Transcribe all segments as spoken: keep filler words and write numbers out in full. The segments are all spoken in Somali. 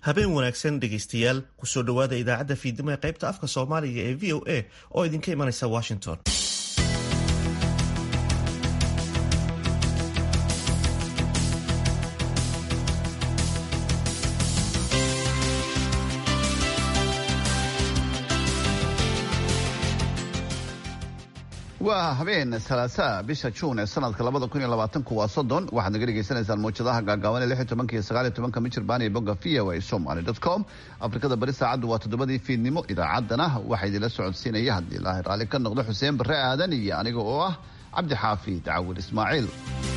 habeen wanaagsan dhegaystayaal kusoo dhowaada idaacadda fiidnimo ee qaybta afka soomaaliga ee v o a oo idinka imanaysa washington. waa habeen salaasaa bisha juun ee sanadka labada kun iyo labaatanku waa soddon waxaad naga dhegaysanaysaan mawjadaha gaagaaban ee lix iyo tobanka iyo sagaal iyo tobanka michirbaan iyo bogga v o a somali dot com. afrikada bari saacaddu waa toddobadii fiidnimo. idaacaddana waxaa idinla socodsiinaya haddii ilaahay raalli ka noqdo xuseen barre aadan iyo aniga oo ah cabdi xaafi dacawil ismaaciil.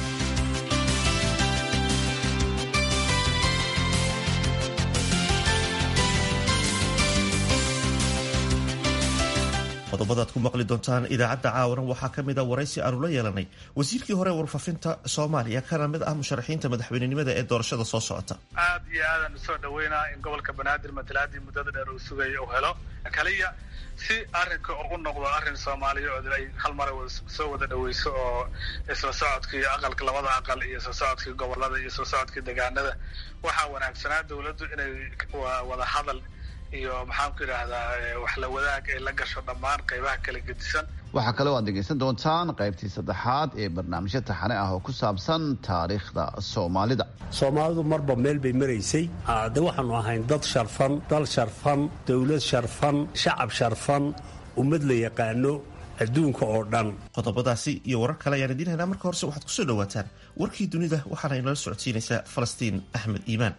qodobadaad ku maqli doontaan idaacadda caawana waxaa ka mid a waraysi aanu la yeelanay wasiirkii hore warfaafinta soomaaliya kana mid ah musharaxiinta madaxweynenimada ee doorashada soo socota. aad iyo aadaan usoo dhaweynaa in gobolka banaadir matalaadii muddada dheer uu sugaya uu helo kaliya si arrinka ugu noqdo arrin soomaaliya ay hal mar soo wada dhaweyso oo isla socodkii aqalka labada aqal iyo isla socodkii gobolada iyo isla socodkii deegaanada waxaa wanaagsanaa dawladdu inay wada hadal iyo maxaan ku idhaahdaa wax la wadaag ay la gasho dhammaan qaybaha kala gedisan. waxaa kaloo aad dhegaysan doontaan qaybtii saddexaad ee barnaamijyo taxane ah oo ku saabsan taariikhda soomaalida. soomaalidu marba meel bay maraysay de waxaanu ahayn dad sharfan, dal sharfan, dawlad sharfan, shacab sharfan, ummad la yaqaano adduunka oo dhan. qodobadaasi iyo warar kale ayaan idiin haynaa. marka horese waxaad kusoo dhawaataan warkii dunida waxaana inala socodsiinaysaa falastiin axmed iimaan.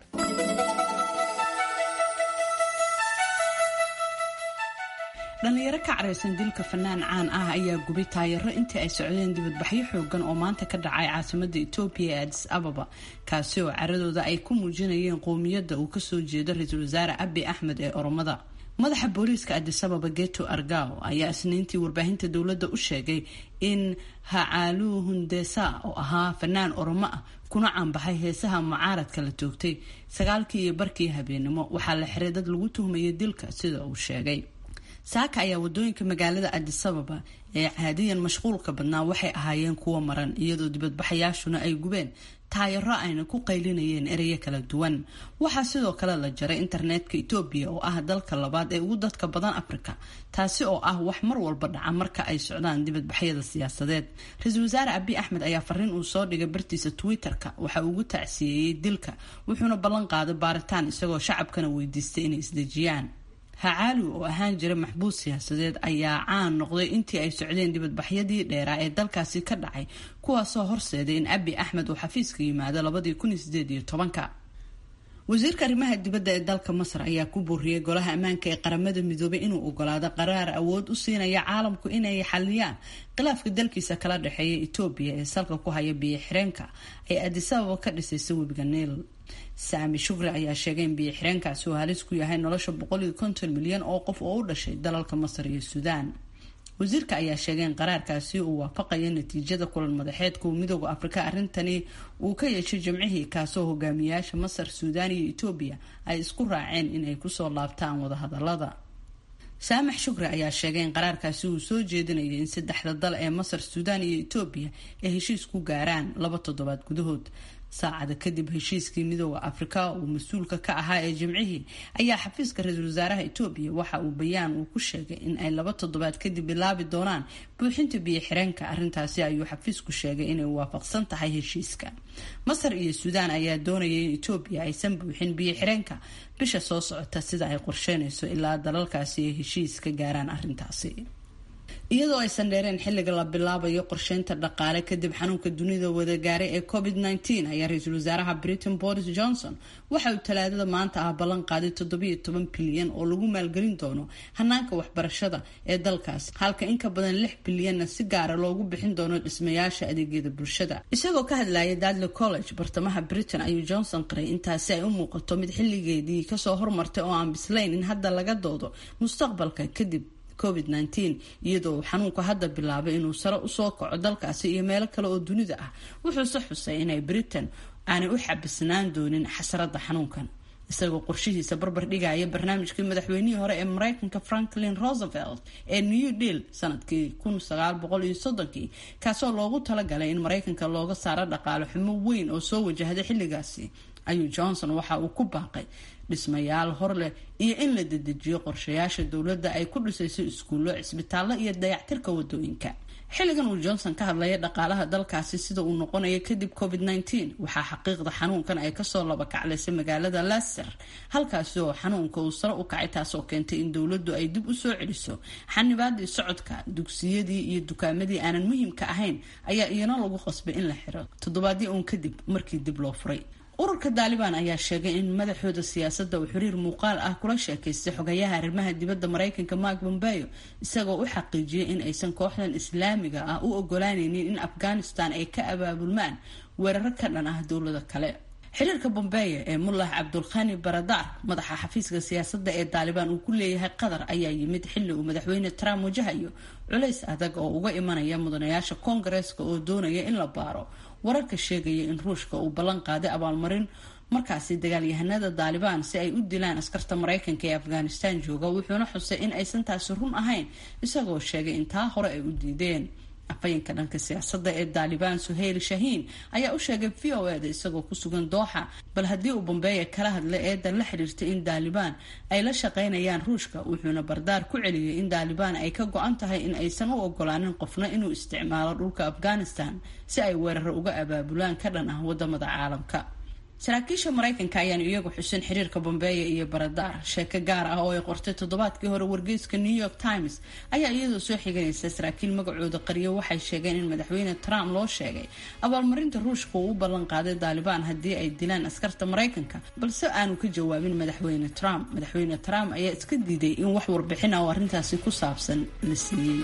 dhalinyaro ka caraysan dilka fanaan caan ah ayaa gubay taayaro intii ay socdeen dibadbaxyo xoogan oo maanta ka dhacay caasimada Ethiopia ee Addis Ababa, kaasi oo caradooda ay ku muujinayeen qowmiyadda uu kasoo jeedo ra-iisul wasaare Abiy Ahmed ee Oromada. madaxa booliiska Addis Ababa Geto Argao ayaa isniintii warbaahinta dowladda u sheegay in Hacaalu Hundesa oo ahaa fanaan Oromo ah kuna caanbaxay heesaha mucaaradka la toogtay sagaalkii iyo barkii habeenimo waxaa la xiray dad lagu tuhmayay dilka sida uu sheegay. saaka ayaa wadooyinka magaalada Addis Ababa ee caadiyan mashquulka badnaa waxay ahaayeen kuwa maran, iyadoo dibadbaxayaashuna ay gubeen taayaro ayna ku qaylinayeen ereyo kala duwan. waxaa sidoo kale la jaray internetka Ethiopia oo ah dalka labaad ee ugu dadka badan Afrika, taasi oo ah wax mar walba dhaca marka ay socdaan dibadbaxyada siyaasadeed. ra-iisul wasaare Abiy Ahmed ayaa fariin uu soo dhigay bartiisa Twitterka waxa uu ugu tacsiyeeyay dilka, wuxuuna ballan qaaday baaritaan isagoo shacabkana weydiistay inay isdejiyaan. Hacaalu oo ahaan jira maxbuus siyaasadeed ayaa caan noqday intii ay socdeen dibadbaxyadii dheeraa ee dalkaasi ka dhacay, kuwaasoo horseeday in Abiy Ahmed uu xafiiska yimaado labadii kun iyo sideed iyo tobanka. wasiirka arrimaha dibadda ee dalka Masar ayaa ku booriyay golaha ammaanka ee qaramada midoobay inuu ogolaado qaraar awood u siinaya caalamku inay xaliyaan khilaafka dalkiisa kala dhexeeya Ethiopia ee salka ku haya biyo xireenka ay Addis Ababa ka dhisaysa webiga Nile. Saami Shukri ayaa sheegay in biyo xireenkaasi uu halis ku yahay nolosha boqol iyo konton milyan oo qof oo u dhashay dalalka Masar iyo Suudaan. wasiirka ayaa sheegay in qaraarkaasi uu waafaqayo natiijada kulan madaxeedka midowga Afrika. arrintani uu ka yeeshay jimcihii kaasoo hogaamiyaasha Masar, Suudaan iyo Ethiopia ay isku raaceen in ay kusoo laabtaan wada hadalada. Saamax Shukri ayaa sheegay in qaraarkaasi uu soo jeedinayo in saddexda dal ee Masar, Suudaan iyo Ethiopia ay heshiis ku gaaraan laba toddobaad gudahood. saacada kadib heshiiskii midowga Afrika uu mas-uulka ka ahaa ee jimcihii ayaa xafiiska ra-iisul wasaaraha Ethiopia waxa uu bayaan uu ku sheegay in ay laba toddobaad kadib bilaabi doonaan buuxinta biyo xireenka. arrintaasi ayuu xafiisku sheegay inay waafaqsan tahay heshiiska. Masar iyo Suudaan ayaa doonayay in Ethiopia aysan buuxin biyo xireenka bisha soo socota sida ay qorsheynayso ilaa dalalkaasi ay heshiis ka gaaraan arrintaasi. iyadoo aysan dheereen xilliga la bilaabayo qorsheynta dhaqaale kadib xanuunka dunida wada gaaray ee covid nineteen ayaa ra-iisul wasaaraha Britain Boris Johnson waxa uu talaadada maanta ah ballan qaaday toddobiyo toban bilyan oo lagu maalgelin doono hanaanka waxbarashada ee dalkaas, halka in ka badan lix bilyanna si gaara loogu bixin doono dhismayaasha adeegyada bulshada. isagoo ka hadlayay Dudley College bartamaha Britain ayuu Johnson qiray intaasi ay u muuqato mid xilligeedii kasoo hormartay oo aan bislayn in hadda laga doodo mustaqbalka kadib covid nineteen, iyadoo xanuunku hadda bilaabay inuu sare u soo kaco dalkaasi iyo meelo kale oo dunida ah. wuxuu se xusay inay Britain aanay u xabisnaan doonin xasarada xanuunkan, isagoo qorshihiisa barbar dhigaya barnaamijkii madaxweynihii hore ee Mareykanka Franklin Roosevelt ee New Deal sanadkii kun sagaal boqol iyo soddonkii, kaasoo loogu talagalay in Mareykanka looga saaro dhaqaale xumo weyn oo soo wajahday xilligaasi ayuu johnson waxa uu ku baaqay dhismayaal hor leh iyo in la dedejiyo qorshayaasha dowladda ay ku dhisayso iskuullo, cisbitaallo iyo dayactirka wadooyinka. xilligan uu johnson ka hadlaya dhaqaalaha dalkaasi sida uu noqonayo kadib covid nineteen waxaa xaqiiqda xanuunkan ay kasoo laba kaclaysay magaalada Leicester, halkaasi oo xanuunka uu sare u kacay, taasoo keentay in dowladdu ay dib u soo celiso xanibaadii socodka. dugsiyadii iyo dukaamadii aanan muhiimka ahayn ayaa iyana lagu qasbay in la xiro toddobaadii uun kadib markii dib loo furay. ururka Taliban ayaa sheegay in madaxooda siyaasadda uu xiriir muuqaal ah kula sheekaystay xogayaha arrimaha dibadda Mareykanka Mike Pompeo, isagoo u xaqiijiyay in aysan kooxdan islaamiga ah u ogolaanaynin in Afghanistan ay ka abaabulmaan weeraro ka dhan ah dowlado kale. xiriirka Pompeo ee Mullah Abdulkhani Baradar, madaxa xafiiska siyaasadda ee Taliban uu ku leeyahay Qatar, ayaa yimid xilli uu madaxweyne Trump wajahayo culays adag oo uga imanaya mudanayaasha Koongareeska oo doonaya in la baaro wararka sheegaya in Ruushka uu ballan qaaday abaalmarin markaasi dagaalyahanada Taliban si ay u dilaan askarta Mareykanka ee Afghanistan jooga, wuxuuna xusay in aysan taasi run ahayn, isagoo sheegay in taa hore ay u diideen. afayeenka dhanka siyaasadda ee Taliban Suhail Shaheen ayaa u sheegay V O A da isagoo ku sugan Dooxa, bal haddii uu Pompeo kala hadlay eedan la xiriirtay in Taliban ay la shaqaynayaan Ruushka, wuxuuna bardaar ku celiyay in Taliban ay ka go-an tahay in aysan u ogolaanin qofna inuu isticmaalo dhulka Afghanistan si ay weerar uga abaabulaan ka dhan ah wadamada caalamka. saraakiisha Mareykanka ayaan iyagu xusin xiriirka Pompeo iyo Baradar. sheeko gaar ah oo ay qortay toddobaadkii hore wargeyska New York Times ayaa iyadoo soo xiganaysa saraakiil magacooda qariyo waxay sheegeen in madaxweyne Trump loo sheegay abaalmarinta Ruushka uu u ballan qaaday Taliban haddii ay dilaan askarta Mareykanka, balse aanu ka jawaabin madaxweyne Trump. madaxweyne Trump ayaa iska diiday in wax warbixin ah oo arrintaasi ku saabsan la siiyey.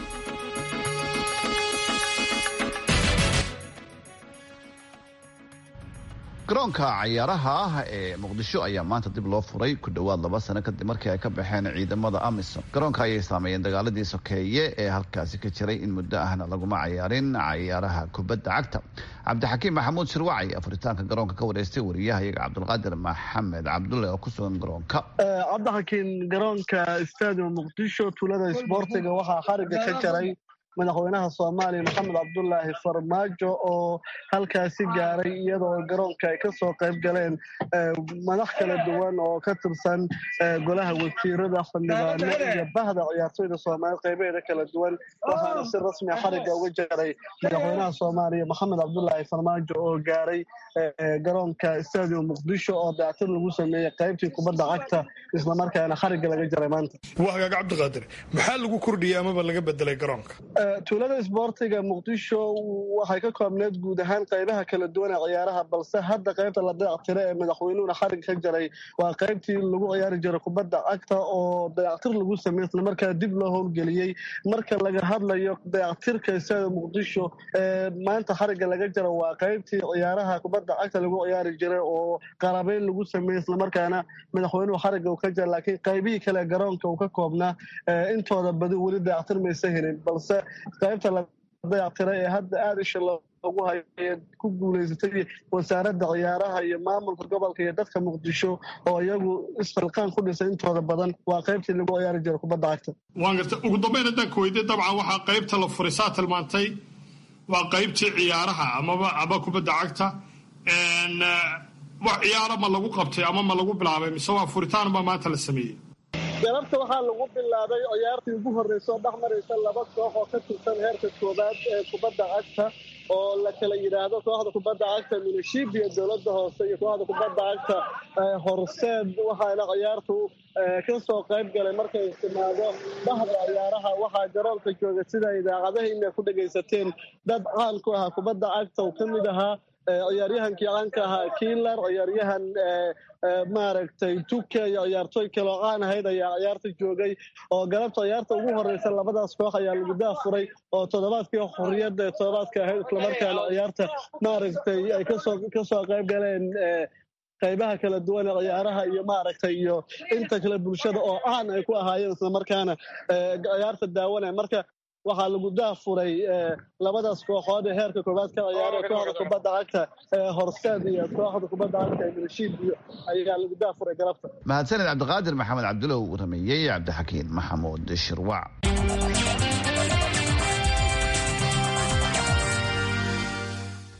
garoonka cayaaraha ah ee muqdisho ayaa maanta dib loo furay ku dhowaad laba sano kadib markii ay ka baxeen ciidamada amisom. garoonka ayay saameeyeen dagaaladii sokeeye ee halkaasi ka jiray in muddo ahna laguma cayaarin cayaaraha kubadda cagta. cabdixakiim maxamuud shirwacay afuritaanka garoonka ka wareystay wariyahayaga cabdulqaadir maxamed cabdulle oo ku sugan garoonka. cabdixakiim, garoonka stadium muqdisho tuulada isboortiga waxaa xariga ka jaray madaxweynaha Soomaaliya Maxamed Cabdullaahi Farmaajo oo halkaasi gaaray iyadoo garoonka ay ka soo qayb galeen madax kala duwan oo ka tirsan golaha wasiirada, xildhibaano iyo bahda ciyaartoyda Soomaaliya qaybaheeda kala duwan. waxaana si rasmi ah xariga uga jaray madaxweynaha Soomaaliya Maxamed Cabdullaahi Farmaajo oo gaaray garoonka stadium muqdisho oo dayactir lagu sameeyay qaybtii kubadda cagta, isla markaana xariga laga jaray maanta. waaga Cabdiqaadir, maxaa lagu kordhiyay ama laga bedelay garoonka? tuulada isboortiga muqdisho waxay ka koobneed guud ahaan qaybaha kala duwan ee ciyaaraha, balse hadda qaybta la dayactira ee madaxweynuhuna xarig ka jaray waa qaybtii lagu ciyaari jiray kubadda cagta oo dayactir lagu sameeyay, isla markaa dib loo howlgeliyey. marka laga hadlayo dayactirka isada muqdisho ee maanta xariga laga jaro waa qaybtii ciyaaraha kubadda cagta lagu ciyaari jiray oo qalabeyn lagu sameeyay, isla markaana madaxweynuhu xariga uu ka jaray. laakiin qaybihii kale garoonka uu ka koobnaa intooda badi weli dayactir maysa helin, balse qaybta la dayactiray ee hadda aada isha loogu hayo ku guulaysatay wasaaradda ciyaaraha iyo maamulka gobolka iyo dadka muqdisho oo iyagu isfalqaan ku dhisay intooda badan waa qaybtii lagu ciyaari jiray kubadda cagta. waan gartay. ugu dambeyn haddaan ku weydiye, dabcan waxaa qaybta la furay saa tilmaantay waa qaybtii ciyaaraha amaba ama kubadda cagta. wax ciyaaro ma lagu qabtay ama ma lagu bilaabay mise waa furitaan baa maanta la sameeyey? galabta waxaa lagu bilaabay ciyaartii ugu horreysa oo dhex maraysa laba koox oo ka tirsan heerka koobaad ee kubadda cagta oo la kala yidhaahdo kooxda kubadda cagta Milishiib iyo dowladda hoose iyo kooxda kubadda cagta Horseed. waxaana ciyaartu ka soo qayb galay markay timaado bahda ciyaaraha. waxaa garoonka jooga sida idaacadaha inay ku dhagaysateen dad caan ku ahaa kubadda cagta oo ka mid ahaa ciyaaryahankii caanka ahaa Kiilar, ciyaaryahan maaragtay Tuke iyo ciyaartoy kale oo caan ahayd ayaa ciyaarta joogay. oo galabta ciyaarta ugu horreysa labadaas koox ayaa lagu daafuray oo toddobaadkii xorriyadda ee toddobaadka ahayd, isla markaana ciyaarta maaragtay ay kasoo kasoo qayb galeen qaybaha kala duwan ee ciyaaraha iyo maaragtay iyo inta kale bulshada oo caan ay ku ahaayeen, isla markaana ciyaarta daawanaya. marka waxaa lagu daafuray labadaas kooxood ee heerka koobaad ka ciyaara kooxda kubadda cagta ee Horseed iyo kooxda kubadda cagta ee Milishiib ayaa lagu daafuray galabta. mahadsanid cabdiqaadir maxamed cabdulle uu rameeyey cabdixakiin maxamuud shirwac.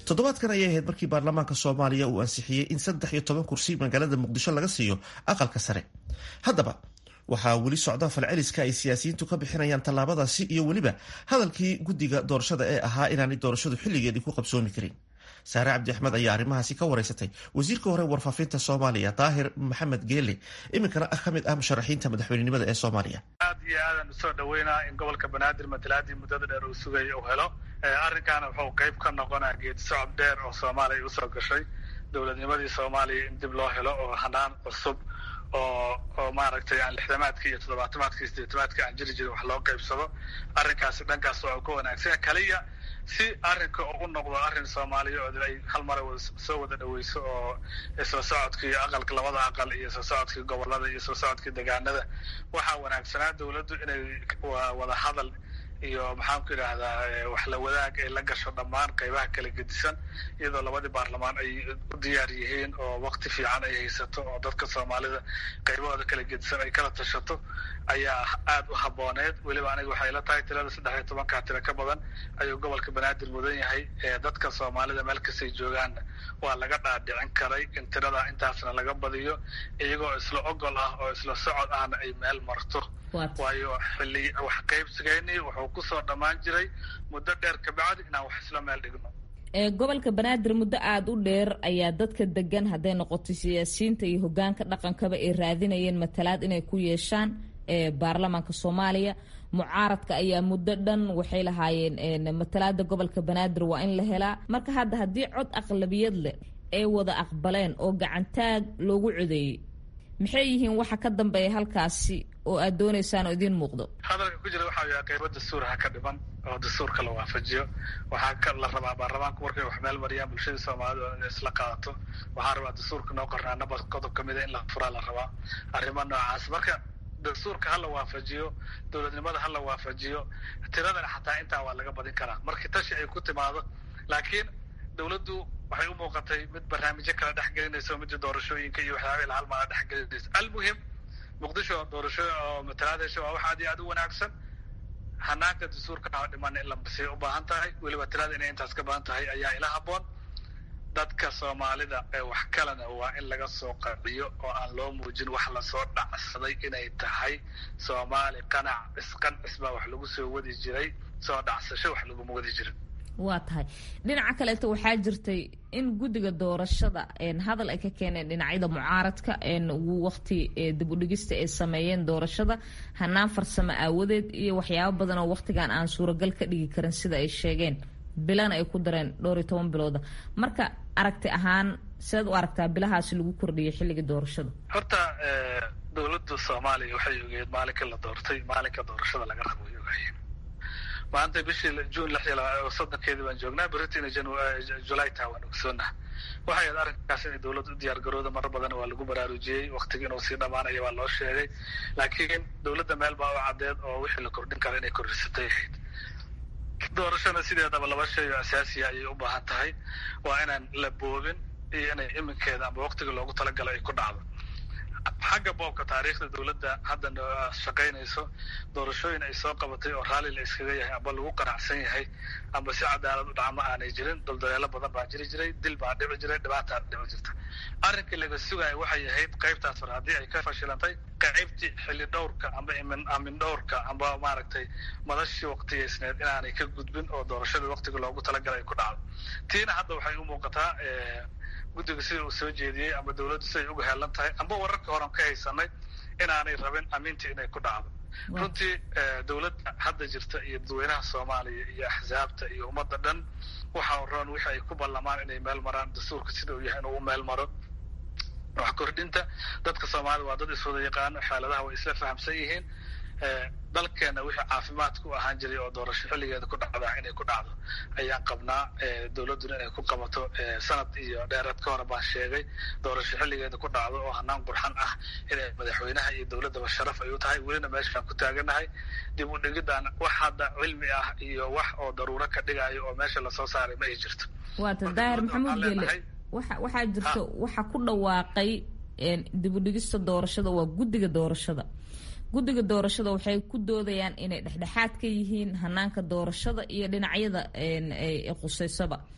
toddobaadkan ayay ahayd markii baarlamaanka soomaaliya uu ansixiyey in saddex iyo toban kursi magaalada muqdisho laga siiyo aqalka sare. haddaba waxaa weli socda falceliska ay siyaasiyiintu ka bixinayaan tallaabadaasi iyo weliba hadalkii guddiga doorashada ee ahaa inaanay doorashadu xilligeedii ku qabsoomi karin. saare cabdi axmed ayaa arrimahaasi ka wareysatay wasiirka hore warfaafinta soomaaliya daahir maxamed geele, iminkana ah ka mid ah musharaxiinta madaxweynenimada ee soomaaliya. aad iyo aadan usoo dhaweynaa in gobolka banaadir matalaadii muddada dheer uu sugay uu helo. arrinkaana wuxuu qayb ka noqonaa geedi socod dheer oo soomaaliya usoo gashay dowladnimadii soomaaliya in dib loo helo oo hanaan cusub oo oo maaragtay aan lixdamaadkii iyo toddobaatamaadkii sideetamaadkii aan jiri jirin wax loo qaybsado. arrinkaasi dhankaas waa ka wanaagsan kaliya si arrinka u noqdo arrin soomaaliya oo ay hal mar soo wada dhaweyso oo isla socodkii aqalka labada aqal iyo isla socodkii gobolada iyo isla socodkii deegaanada waxaa wanaagsanaa dowladdu inay wada hadal iyo maxaan ku idhaahdaa wax la wadaag ay la gasho dhammaan qaybaha kala gedisan iyadoo labadii baarlamaan ay u diyaar yihiin oo waqti fiican ay haysato oo dadka soomaalida qaybahooda kala gedisan ay kala tashato ayaa aada u habooneed. weliba aniga waxay la tahay tirada saddex iyo tobankaa tiro ka badan ayuu gobolka banaadir mudan yahay. dadka soomaalida meel kastay joogaanna waa laga dhaadhicin karay in tirada intaasna laga badiyo iyagoo isla ogol ah oo isla socod ahna ay meel marto. waayo xilli wax qaybsigayni wuxuu kusoo dhammaan jiray muddo dheer kabacdi inaan wax isla meel dhigno. gobolka banaadir muddo aada u dheer ayaa dadka degan hadday noqoto siyaasiyiinta iyo hogaanka dhaqankaba ay raadinayeen matalaad inay ku yeeshaan baarlamaanka soomaaliya. mucaaradka ayaa muddo dhan waxay lahaayeen matalaada gobolka banaadir waa in la helaa. marka hadda haddii cod aqlabiyad leh ay wada aqbaleen oo gacantaag loogu codeeyey, maxay yihiin waxa ka dambeeya halkaasi oo aad doonaysaan oo idiin muuqdo? hadalka ku jira waxaa yahay qaybo dastuur ha ka dhiman oo dastuurka la waafajiyo. waxaa ka la rabaa baarlamaanku markay wax meel mariyaan bulshada soomaalida inay isla qaadato. waxaa rabaa dastuurka noo qornaa nabad qodob ka mida in la furaa la rabaa arrimo noocaas. marka dastuurka ha la waafajiyo, dowladnimada ha la waafajiyo, tiradana xataa intaa waa laga badin karaa markii tashi ay ku timaado. laakiin dowladdu waxay u muuqatay mid barnaamijyo kala dhexgelinayso midda doorashooyinka iyo waxyaaba ila hal mala dhexgelinayso. almuhim muqdisho doorasho oo matalaadaysa waa wax aad iyo aad u wanaagsan. hanaanka dastuurka ha dhiman in la masay u baahan tahay, weliba tirada inay intaas ka badan tahay ayaa ila haboon. dadka soomaalida ee wax kalena waa in laga soo qanciyo oo aan loo muujin wax lasoo dhacsaday inay tahay soomaali qanac isqancis baa wax lagu soo wadi jiray, soo dhacsasho wax laguma wadi jirin. waa tahay dhinaca kaleeto waxaa jirtay in guddiga doorashada hadal ay ka keeneen dhinacyada mucaaradka waqti dib u dhigista ay sameeyeen doorashada hanaan farsamo aawadeed iyo waxyaabo badan oo waqtigan aan suuragal ka dhigi karin sida ay sheegeen. bilana ay ku dareen dhowr iyo toban bilooda. marka aragti ahaan sidaad u aragtaa bilahaasi lagu kordhiyay xilliga doorashada? horta dowladda soomaaliya waxay ogeed maalinka la doortay maalinka doorashada laga rabo way ogaayeen. maanta bishii juun lix iyo soddonkeedii baan joognaa, britain july taa waan ogsoonaha. waxay ahayd arrinkaas inay dowladda u diyaar garooda marar badan waa lagu baraarujiyey, waqtiga inuu sii dhamaanaya waa loo sheegay. laakiin dowladda meel baa u caddeed oo wixii la kordhin kara inay kordhisatay ahayd. doorashada sideedaba laba shay oo asaasiya ayay u baahan tahay. waa inaan la boobin iyo inay iminkeeda amba waqtiga loogu talagalo ay ku dhacdo. xagga boobka taariikhda dowladda hadda shaqaynayso doorashooyin ay soo qabatay oo raalli la iskaga yahay amba lagu qanacsan yahay amba si cadaalad u dhacma aanay jirin. daldaleelo badan baa jiri jiray, dil baa dhici jiray, dhibaataa dhici jirta. arrinkii laga sugaya waxay ahayd qaybtaas hore haddii ay ka fashilantay qaybtii xilli dhowrka amba amin dhowrka amba maaragtay madashii waqtigaysneed inaanay ka gudbin oo doorashada waqtiga loogu talagalay ay ku dhacdo. tiina hadda waxay u muuqataa guddiga sida uu soo jeediyey ama dowladdu siday uga heelan tahay amba wararka horan ka haysanay inaanay rabin amintii inay ku dhacdo. runtii dowladda hadda jirta iyo dadweynaha soomaaliya iyo axsaabta iyo ummadda dhan waxaa roon wixii ay ku ballamaan inay meel maraan dastuurka sida uu yahay inuu u meel maro. wax kordhinta dadka soomaalida waa dad iswada yaqaano, xaaladaha way isla fahamsan yihiin. dalkeena wixii caafimaadka u ahaan jiray oo doorasho xilligeeda ku dhacda inay ku dhacdo ayaan qabnaa. dowladduna inay ku qabato sanad iyo dheeraad ka hore baan sheegay doorasho xilligeeda ku dhacdo oo hanaan qurxan ah inay madaxweynaha iyo dowladdaba sharaf ay u tahay. welina meeshaan ku taaganahay. dib u dhigidaan wax hadda cilmi ah iyo wax oo daruuro ka dhigayo oo meesha lasoo saaray ma ay jirto. waata daahir maxamuud geele waxa waxaa jirto waxa ku dhawaaqay dib u dhigista doorashada waa guddiga doorashada. guddiga doorashada waxay ku doodayaan inay dhexdhexaad ka yihiin hanaanka doorashada iyo dhinacyada quseysaba.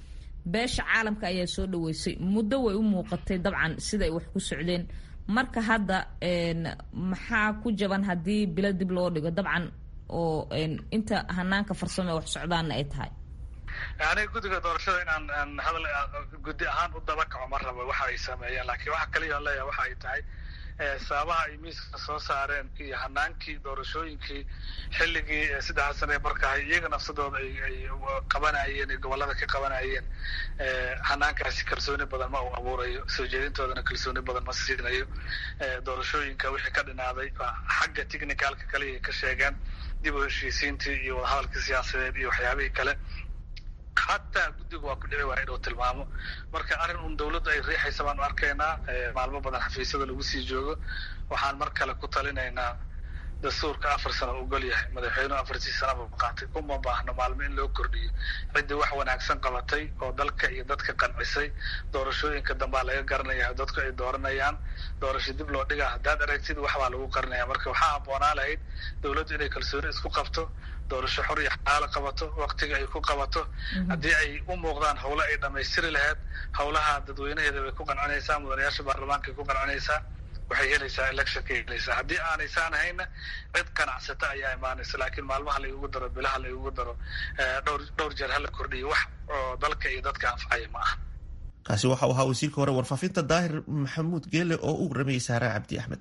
beesha caalamka ayaa soo dhaweysay muddo way u muuqatay dabcan siday wax ku socdeen marka hadda maxaa ku jaban haddii bilo dib loo dhigo dabcan oo inta hanaanka farsamo ee wax socdaanna ay tahay aniga guddiga doorashada inaan hadal guddi ahaan u daba kaco ma rabo waxa ay sameeyeen laakiin waxa kaliya leeyahay waxa ay tahay sababaha ay miiska soo saareen iyo hanaankii doorashooyinkii xilligii saddex sane markaa iyaga nafsadooda ay qabanayeen ee gobolada ka qabanayeen hanaankaasi kalsooni badan ma uu abuurayo soo jeedintoodana kalsooni badan ma siinayo doorashooyinka wixii ka dhinaaday xagga technicalka kaliya ka sheegeen dib u heshiisiintii iyo wadahadalkii siyaasadeed iyo waxyaabihii kale xataa guddigu waa ku dhici waaya inuu tilmaamo marka arrin un dawladdu ay riixaysa baanu arkaynaa maalmo badan xafiisyada lagu sii joogo waxaan mar kale ku talinaynaa dastuurka afar sano ogol yahay madaxweynuhu afartii sanaba qaatay uma baahno maalmo in loo kordhiyo ciddii wax wanaagsan qabatay oo dalka iyo dadka qancisay doorashooyinka dambaa laga garanaya dadku ay dooranayaan doorasho dib loo dhigaa haddaad aragtid waxbaa lagu qarinaya marka waxaa habboonaa lahayd dawladdu inay kalsooni isku qabto doorasho xor iyo xaalo qabato waqtiga ay ku qabato haddii ay u muuqdaan howlo ay dhammaystiri lahayd howlaha dadweynaheeda bay ku qancinaysaa mudanayaasha baarlamaanka ay ku qancinaysaa waxay helaysaa electionka helaysaa haddii aanaysan ahayna cid qanacsata ayaa imaanaysa laakiin maalmaha la igugu daro bilaha la igugu daro dhowr dhowr jeer hala kordhiyo wax oo dalka iyo dadka anfacaya ma aha kaasi waxa uu ahaa wasiirka hore warfaafinta daahir maxamuud geele oo u waramayay saare cabdi axmed.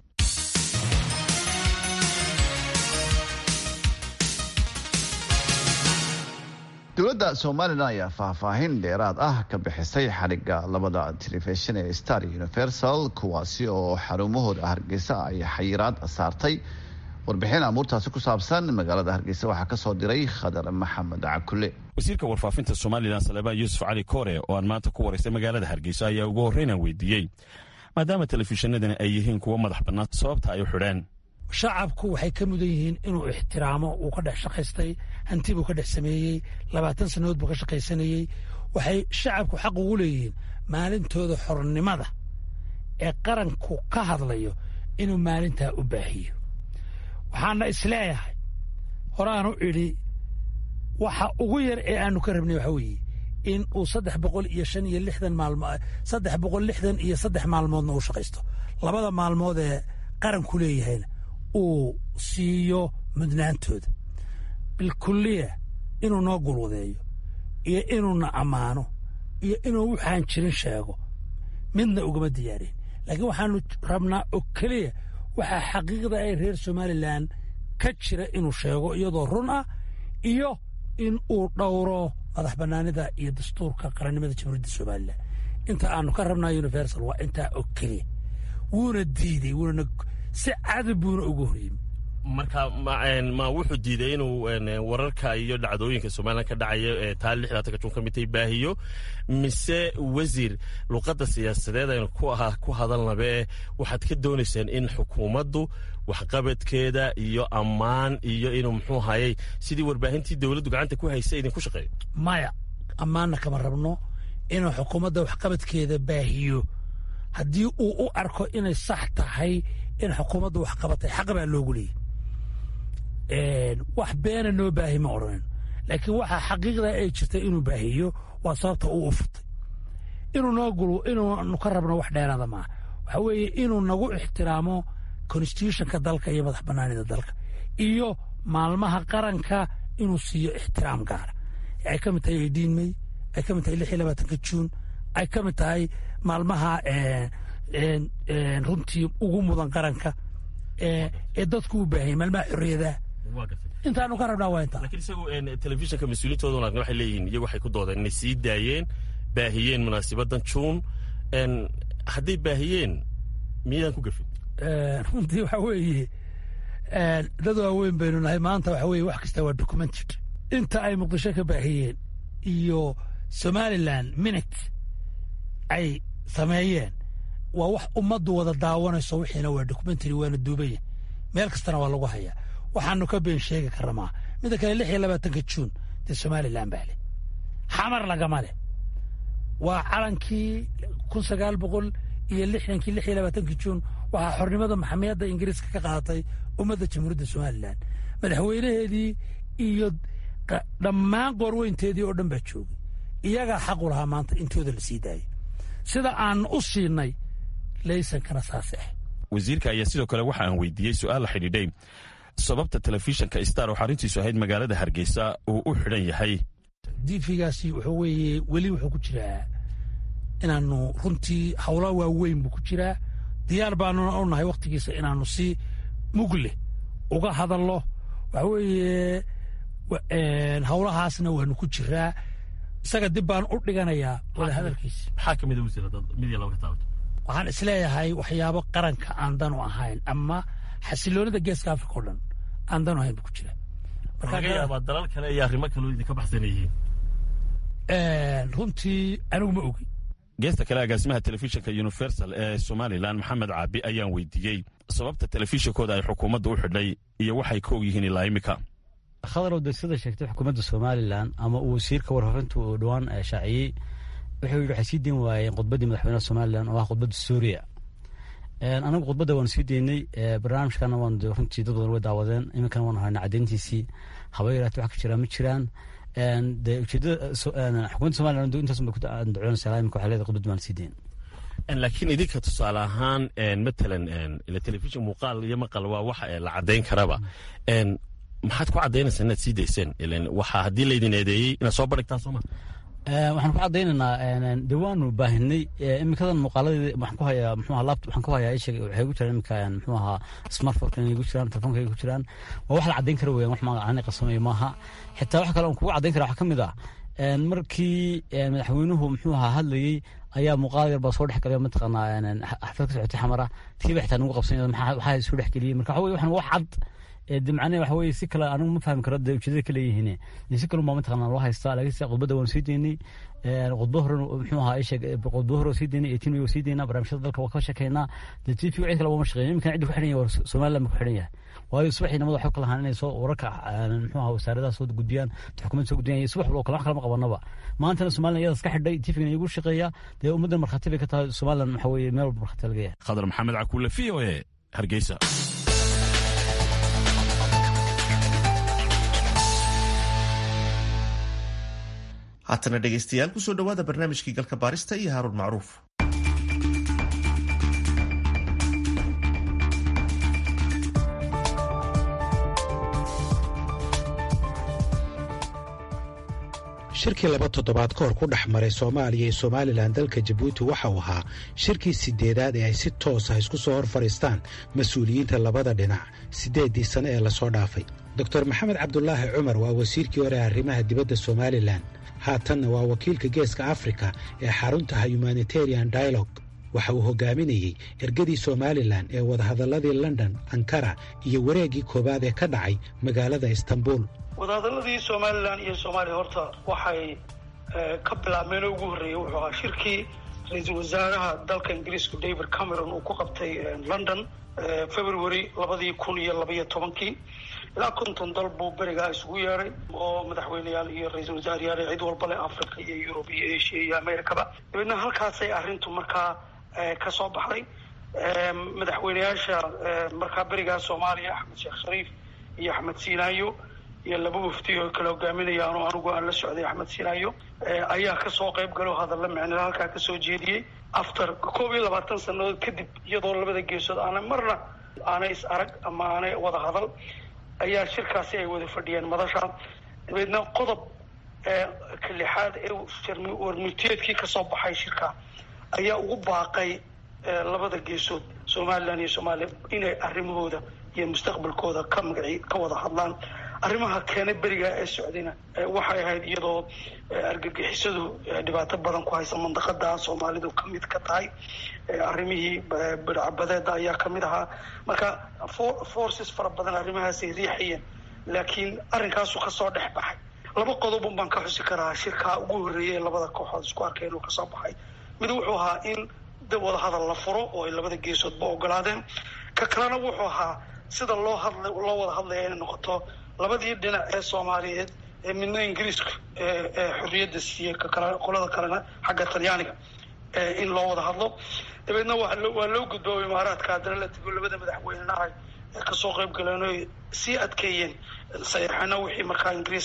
dowladda somalilan ayaa faahfaahin dheeraad ah ka bixisay xadhigga labada telefishin ee star universal kuwaasi oo xarumahooda hargeysa ay xayiraad saartay. warbixin amuurtaasi ku saabsan magaalada hargeysa waxaa ka soo diray khadar maxamed cakule. wasiirka warfaafinta somalilan salebaan yuusuf cali koore oo aan maanta ku waraystay magaalada hargeysa ayaa ugu horreynaan weydiiyey maadaama telefishinadani ay yihiin kuwo madax bannaan sababta ay u xidheen. shacabku waxay ka mudan yihiin inuu ixtiraamo uu ka dhex shaqaystay hanti buu ka dhex sameeyey labaatan sannadood buu ka shaqaysanayey waxay shacabku xaq ugu leeyihiin maalintooda xornimada ee qaranku ka hadlayo inuu maalintaa u baahiyo. waxaana isleeyahay horaanu idhi waxa ugu yar ee aanu ka rabnay waxa weeye in uu saddex boqol iyo shan iyo lixdan maalmo saddex boqol lixdan iyo saddex maalmoodna uu shaqaysto labada maalmood ee qaranku leeyahayna uu siiyo mudnaantooda bilkulliya inuu noo gulwadeeyo iyo inuuna ammaano iyo inuu waxaan jirin sheego midna ugama diyaareen laakiin waxaanu rabnaa oo keliya waxaa xaqiiqda ay reer somalilan ka jira inuu sheego iyadoo run ah iyo in uu dhowro madax bannaanida iyo dastuurka qarannimada jamhuuriyadda somalilan inta aanu ka rabnaa universal waa intaa oo keliya wuuna diiday wuuna si cadab buuna ugu horyimi. marka ma wuxuu diiday inuu wararka iyo dhacdooyinka somalilan ka dhacaya ee taa lixdaatanka jun ka mitay baahiyo mise wasiir luqadda siyaasadeed aynu ku ahaa ku hadalnabe waxaad ka doonaysaan in xukuumaddu waxqabadkeeda iyo ammaan iyo inuu muxuu hayay sidii warbaahintii dowladdu gacanta ku haysa idinku shaqeeyo? maya ammaanna kama rabno inuu xukuumadda waxqabadkeeda baahiyo haddii uu u arko inay sax tahay in xukuumaddu wax qabatay xaq baa loogu leeyahy. wax beena noo baahi ma odhanin laakiin waxaa xaqiiqda ay jirtay inuu baahiyo waa sababta uu u furtay. inuu noo gulu inuunu ka rabno wax dheeraada maaha waxa weeye inuu nagu ixtiraamo constitutionka dalka iyo madax bannaanida dalka iyo maalmaha qaranka inuu siiyo ixtiraam gaara ay ka mid tahay eighteen may ay ka mid tahay lix iyo labaatanka juun ay ka mid tahay maalmaha runtii ugu mudan qaranka ee dadku u baahayay maalmaha xorriyadaha intaanu ka rabnaa waa intaa. lakiin isagu telefishinka mas-uuliintooda anaagna waxay leeyihiin iyagu waxay ku doodeen inay sii daayeen baahiyeen munaasibadan juun hadday baahiyeen miyadaan ku gafin? runtii waxa weeye dad waaweyn baynu nahay maanta waxa weye wax kasta waa documented. inta ay muqdisho ka baahiyeen iyo somalilan minute ay sameeyeen waa wax ummaddu wada daawanayso wixiina waa documentary waana duubaya meel kastana waa lagu hayaa waxaanu ka been sheegi karramaa. midda kale lix iyo labaatanka juun dee somalilan baa leh xamar lagama leh waa calankii kun sagaal boqol iyo lixdankii lix iyo labaatankii juun waxaa xornimada maxamiyadda ingiriiska ka qaadatay ummadda jamhuuriyadda somalilan madaxweynaheedii iyo dhammaan qoorweynteedii oo dhan baa joogay iyagaa xaqu lahaa maanta intooda la sii daayay sida aan u siinay laysankana saas ah. wasiirka ayaa sidoo kale waxa aan weydiiyey su-aal la xidhiidhay sababta telefishinka star oo xaruntiisu ahayd magaalada hargeysa uu u xidhan yahay. diifigaasi wuxuu weeye weli wuxuu ku jiraa inaanu runtii howla waaweyn buu ku jiraa diyaar baanuna u nahay wakhtigiisa inaanu si mugle uga hadallo waxa weeye howlahaasna waanu ku jiraa isaga dib baan u dhiganayaa wada hadalkiisa. maxaa ka mid ah wasiirada mid iyo laba ka taabto waxaan isleeyahay waxyaabo qaranka aan dan u ahayn ama xasiloonida geeska afrika oo dhan aan dan u ahayn buu ku jiraa. laga yaabaa dalal kale iyo arrimo kale oo idinka baxsan yihiin runtii anigu ma ogi. geesta kale agaasimaha telefishinka universal ee somalilan maxamed caabi ayaan weydiiyey sababta telefishinkooda ay xukuumadda u xidhay iyo waxay ka og yihiin ilaa imika. khadarow de sida sheegtay xukuumadda somalilan ama uu wasiirka warfaafinta uu dhowaan shaaciyey wuxuu yidhi waxay sii deyn waayeen khudbaddii madaxweynaha somalilan oo ah khudbadda suuriya. anagu khudbadda waanu sii deynay barnaamijkana waan runtii dad badan way daawadeen iminkana waanu haynaa caddayntiisii haba yaraatee wax ka jiraan ma jiraan. de ujeedada xukuumadda somalilan intaas bay ku andacoonaysaa imika waxay leedahay khudbadda waan sii deyn. laakiin idinka tusaale ahaan matalan ila telefishin muuqaal iyo maqal waa waxa la caddayn karaba maxaad ku caddaynaysaa inaad sii dayseen waxaa haddii laydin eedeeyey inaad soo bandhigtaa sooma. waxaan ku caddaynaynaa de waanu baahinay iminkadan muuqaaladii waxaan ku hayaa muxuu ahaa laptop waxaan ku hayaa ishag waxay ku jiraan iminka muxuu ahaa smartphone ay ku jiraan telefoonka ay ku jiraan waa wax la caddayn kara weeyaan wax magacaani qasamay maaha. xitaa wax kale oo kugu caddayn kara waxaa ka mid ah markii madaxweynuhu muxuu ahaa hadlayey ayaa muuqaal yar baa soo dhex galay mataqaanaa xaflad ka socotay xamara tiiba xitaa nagu qabsanaya maxaa isu dhex geliyey marka waxa weye waxaan wax cad de macnaheed waxa weeye si kale anigu ma fahmi karo dee ujeedada ka leeyihiin si kale umaa mataqaanaa loo haystaa laakiin sida khudbadda waanu sii deynay khudbo hore muxuu ahaa isheg khudbo hore oo sii deynay eighteen way sii deynaa barnaamijyada dalka waa ka sheekaynaa dee t v cid kale uma shaqeyn iminkan cidda ku xidhan yahay waa somaliland ma ku xidhan yahay waayo subaxii namada waxay kala ahaan inay soo wararka muxuu ahaa wasaaradaha soo gudbiyaan xukuumadda soo gudbiyaan subax walba kale wax kale ma qabanaba maantana somaliland iyadaas ka xidhay t v-gan iyagu shaqeeya dee ummaddan markhaati bay ka tahay somaliland waxa weeye meel walba markhaati laga yahay. khadar maxamed cakuule v o a hargeysa. haatana dhegaystayaal kusoo dhowaada barnaamijkii galka baarista iyo haaruun macruuf. shirkii laba toddobaad ka hor ku dhex maray soomaaliya iyo somalilan dalka jabuuti waxa uu ahaa shirkii sideedaad ee ay si toos ah isku soo hor fadhiistaan mas-uuliyiinta labada dhinac siddeeddii sane ee lasoo dhaafay. doctor maxamed cabdulaahi cumar waa wasiirkii hore arrimaha dibadda somalilan haatanna waa wakiilka geeska afrika ee xaruntaha humanitarian dialogue. waxa uu hogaaminayey ergadii somalilan ee wadahadalladii london ankara iyo wareeggii koowaad ee ka dhacay magaalada istanbul. wadahadalladii somalilan iyo soomaaliya horta waxay ka bilaabmeen oo ugu horreeyey wuxuu ahaa shirkii ra-iisul wasaaraha dalka ingiriiska david cameron uu ku qabtay london february labadii kun iyo labaiyo tobankii ilaa konton dal buu berigaa isugu yeedhay oo madaxweyneyaal iyo ra-iisul wasaarayaal cid walba leh africa iyo yurub iyo asia iyo americaba dabeedna halkaasay arrintu markaa ka soo baxday. madaxweyneyaasha markaa berigaa soomaaliya axmed sheekh shariif iyo axmed siinaayo iyo laba wafdi oo kala hogaaminayaan oo anigu aan la socday axmed siinaayo ayaa kasoo qayb galo hadalla micnila halkaa kasoo jeediyey after koob iyo labaatan sanadood kadib iyadoo labada geesood aanay marna aanay is arag ama aanay wada hadal ayaa shirkaasi ay wada fadhiyeen madasha. dabeedna qodob ka lixaad ee warmurtiyeedkii kasoo baxay shirka ayaa ugu baaqay labada geesood somalilan iyo soomaaliya inay arrimahooda iyo mustaqbalkooda ka magaci ka wada hadlaan. arrimaha keenay berigaa ee socdayna waxay ahayd iyadoo argagixisadu dhibaato badan ku haysa mandaqada soomaalidu ka mid ka tahay arrimihii bidcabadeeda ayaa ka mid ahaa. marka forces fara badan arrimahaasay riixayeen laakiin arrinkaasu kasoo dhex baxay. laba qodobun baan ka xusi karaa shirkaa ugu horreeyay labada kooxood isku arkeen oo kasoo baxay. mid wuxuu ahaa in wada hadal la furo oo ay labada geesoodba ogolaadeen. ka kalena wuxuu ahaa sida loo hadla loo wada hadlaya inay noqoto labadii dhinac ee soomaaliyeed ee midna ingiriiska ee xorriyadda siiyey kakale qolada kalena xagga talyaaniga in loo wada hadlo. dabeedna waa loo gudboo imaaraadka haddana la tego labada madaxweynenaha ee kasoo qayb galeen oy sii adkeeyeen sayaxana wixii markaa ingiriiska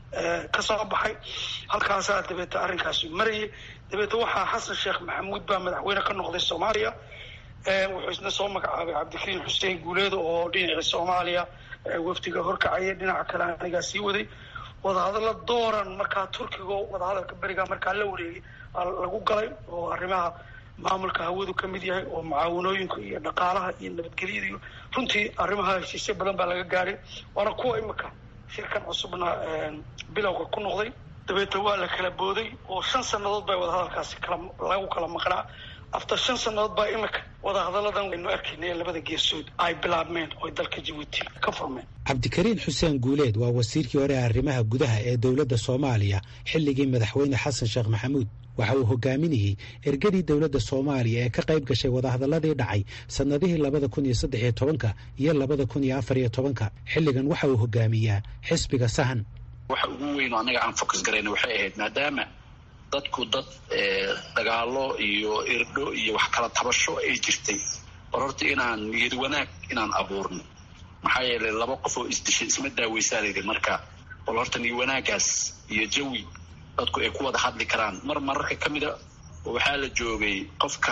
ka soo baxay. halkaasaa dabeeta arrinkaasi marayay. dabeeta waxaa xasan sheekh maxamuud baa madaxweyne ka noqday soomaaliya. wuxuu isna soo magacaabay cabdikariin xuseen guuleed oo dhinaca soomaaliya wafdiga horkacaya, dhinaca kale anigaa sii waday. wadahadalla dooran markaa turkiga wadahadalka berigaa markaa la wareegay lagu galay oo arrimaha maamulka hawadu ka mid yahay, oo mucaawanooyinka iyo dhaqaalaha iyo nabadgelyada iyo runtii arrimaha heshiisyo badan baa laga gaaray. waana kuwa imika shirkan cusubna bilowga ku noqday. dabeeta waa la kala booday oo shan sannadood baa wadahadalkaasi kala lagu kala maqnaa. after shan sannadood baa imika wadahadalladan waynu arkaynay labada geesood ay bilaabmeen oo dalka Djibouti ka furmeen. cabdikariin xuseen guuleed waa wasiirkii hore arrimaha gudaha ee dowladda Soomaaliya xilligii madaxweyne xasan sheekh maxamuud. waxa uu hogaaminayay ergadii dowladda Soomaaliya ee ka qayb gashay wadahadaladii dhacay sanadihii labada kun iyo saddex iyo tobanka iyo labada kun iyo afar iyo tobanka. xilligan waxa uu hogaamiyaa xisbiga sahan. waxa ugu weyn oo anaga aan focus garayna waxay ahayd maadaama dadku dad dagaalo iyo irdho iyo wax kala tabasho ay jirtay, horta inaan niyad wanaag inaan abuurno. maxaa yeelay laba qof oo isdishay isma daaweysaanayda. marka wal horta niyad wanaagaas iyo jawi dadku ay ku wada hadli karaan. mar mararka ka mida waxaa la joogay qofka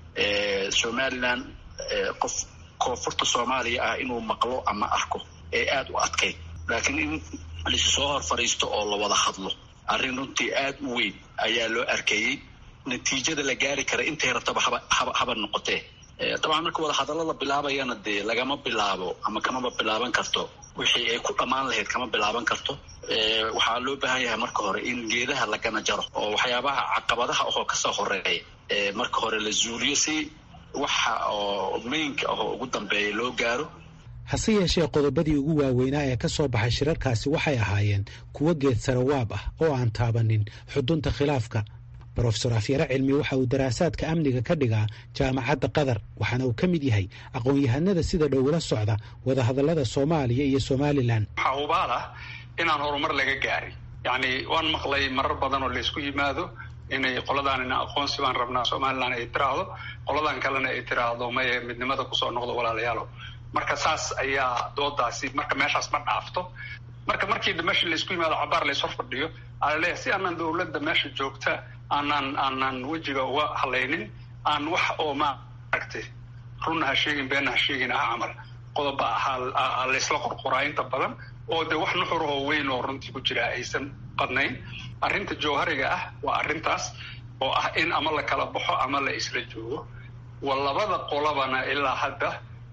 Somaliland qof koonfurta Soomaaliya ah inuu maqlo ama arko ee aad u adkay, laakiin in la soo hor fariisto oo la wada hadlo arrin runtii aad u weyn ayaa loo arkayay. natiijada la gaari kara intay rabtaba haba haba noqotee. dabcan marka wada hadallada bilaabayana dee lagama bilaabo ama kamaba bilaaban karto wixii ay ku dhammaan lahayd kama bilaaban karto. waxaa loo baahan yahay marka hore in geedaha lagana jaro oo waxyaabaha caqabadaha oo kasoo horeeya marka hore la zuuliyo si waxa oo mainka oo ugu dambeeya loo gaaro. hase yeeshee qodobadii ugu waaweynaa ee ka soo baxay shirarkaasi waxay ahaayeen kuwo geed sarawaab ah oo aan taabanin xudunta khilaafka. brofesor afyare cilmi waxa uu daraasaadka amniga ka dhigaa jaamacadda qatar, waxaana uu ka mid yahay aqoon-yahanada sida dhowla socda wadahadallada Soomaaliya iyo Somaliland. waxaa hubaal ah inaan horumar laga gaaray. yacni waan maqlay marar badan oo laysku yimaado inay qoladaan ina aqoonsi baan rabnaa Somaliland ay tiraahdo, qoladan kalena ay tiraahdo maye midnimada kusoo noqdo walaalayaalo. marka saas ayaa doodaasi marka meeshaas ma dhaafto. marka markii meesha laysku yimaado cabaar lays hor fadhiyo alaleeyahay si aanan dowladda meesha joogta aanan aanan wejiga uga halaynin, aan wax oo maaragtay runna ha sheegin beenna ha sheegin ah camal qodoba ahaa laysla qorqoraa inta badan oo de wax nuxur oo weyn oo runtii ku jira aysan qadnayn. arrinta jawhariga ah waa arrintaas oo ah in ama la kala baxo ama la isla joogo. waa labada qolabana ilaa hadda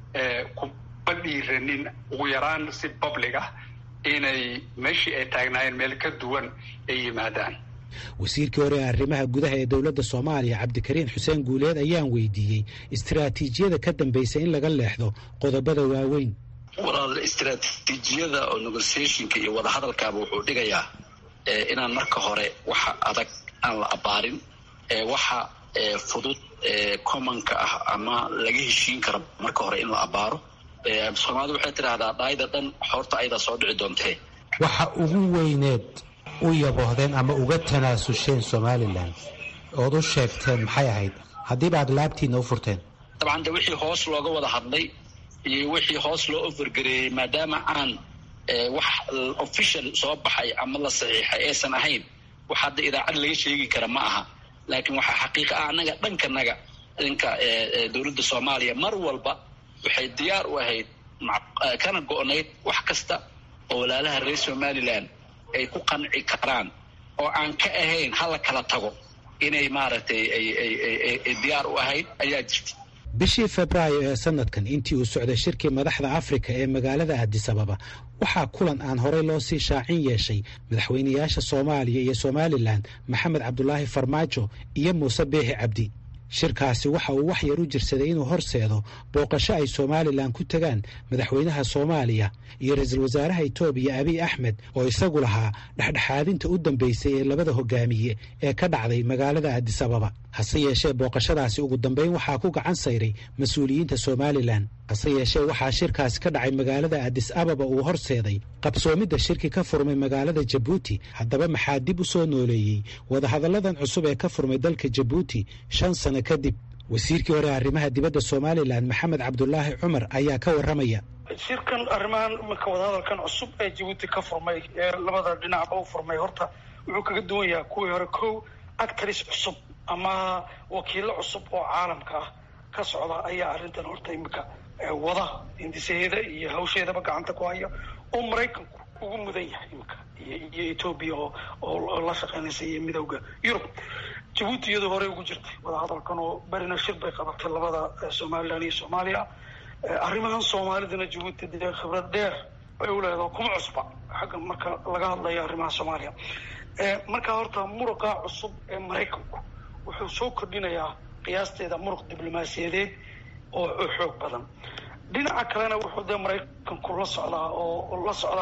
kuma dhiiranin ugu yaraan si public ah inay meeshii ay taagnaayeen meel ka duwan ay yimaadaan. wasiirkii hore ee arrimaha gudaha ee dowladda Soomaaliya cabdikariin xuseen guuleed ayaan weydiiyey istiraatiijiyada ka dambaysa in laga leexdo qodobada waaweyn. walaal istiraatiijiyada oo negotiationka iyo wada hadalkaaba wuxuu dhigayaa inaan marka hore waxa adag aan la abaarin, waxa fudud commonka ah ama laga heshiin karo marka hore in la abaaro. Soomaalidu waxay tiraahdaa dhaayda dhan xoorta ayada soo dhici doontee. waxa ugu weyneed u yaboohdeen ama uga tanaasusheen Somaliland ood u sheegteen maxay ahayd haddiiba aad laabtiina u furteen? dabcan de wixii hoos looga wada hadlay iyo wixii hoos loo overgareeyey maadaama aan wax official soo baxay ama la saxiixay aysan ahayn, wax hadda idaacad laga sheegi kara ma aha. laakiin waxaa xaqiiqa ah annaga dhankanaga dhanka dowladda Soomaaliya mar walba waxay diyaar u ahayd kana go-nayd wax kasta oo walaalaha reer Somaliland ay ku qanci karaan oo aan ka ahayn hala kala tago inay maaragtay ay diyaar u ahayd ayaa jirta. bishii Febraayo ee sanadkan intii uu socday shirkii madaxda Afrika ee magaalada Addis Ababa waxaa kulan aan horey loo sii shaacin yeeshay madaxweynayaasha Soomaaliya iyo Somaliland Maxamed Cabdullaahi Farmaajo iyo Muuse Biixi Cabdi. shirkaasi waxa uu wax yar u jirsaday inuu horseedo booqasho ay Somaliland ku tagaan madaxweynaha Soomaaliya iyo ra'iisul wasaaraha Itoobiya Abiy Ahmed oo isagu lahaa dhexdhexaadinta u dambeysay ee labada hogaamiye ee ka dhacday magaalada Addis Ababa. hase yeeshee booqashadaasi ugu dambeyn waxaa ku gacan sayray mas-uuliyiinta Somaliland. hase yeeshee waxaa shirkaasi ka dhacay magaalada Addis Ababa uu horseeday qabsoomidda shirki ka furmay magaalada Djibouti. haddaba maxaa dib u soo nooleeyey wadahadalladan cusub ee ka furmay dalka Djibouti shan sano kadib? wasiirkii hore arrimaha dibadda Somaliland Maxamed Cabdullaahi Cumar ayaa ka warramaya. shirkan arrimahan iminka wadahadalkan cusub ee jabuuti ka furmay ee labada dhinacba u furmay horta wuxuu kaga duwan yahay kuwii hore kow actors cusub ama wakiilo cusub oo caalamka ah ka socda ayaa arrintan horta iminka wada hindisaheeda iyo hawsheedaba gacanta ku haya oo maraykanku ugu mudan yahay iminka iyo etoobiya oo oo la shaqeynaysa iyo midowda yurub jabuuti iyadoo horey ugu jirtay wadahadalkan oo berina shir bay qabatay labada somalilan iyo soomaaliya arrimahan soomaalidana jabuuti dee khibrad dheer bay u leedahay kuma cusba xagga marka laga hadlayo arrimaha soomaaliya marka horta muruqa cusub ee maraykanku wuxuu soo kordhinayaa qiyaasteeda muruq diblomaasiyadeed oo xoog badan dhinaca kalena wuxuu dee maraykanku la socdaa oo la socda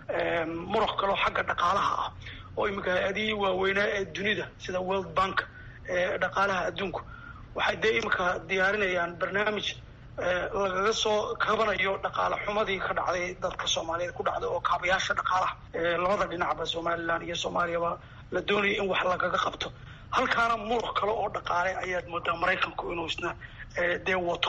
muruq kaloo xagga dhaqaalaha ah oo imika hay-adihii waaweynaa ee dunida sida world bank ee dhaqaalaha adduunku waxay dee imika diyaarinayaan barnaamij lagaga soo kabanayo dhaqaale xumadii ka dhacday dadka soomaaliyeed ku dhacday oo kaabayaasha dhaqaalaha labada dhinacba somalilan iyo soomaaliyaba la doonaya in wax lagaga qabto halkaana muruq kale oo dhaqaale ayaad moodaa maraykanku inuu isna dee wato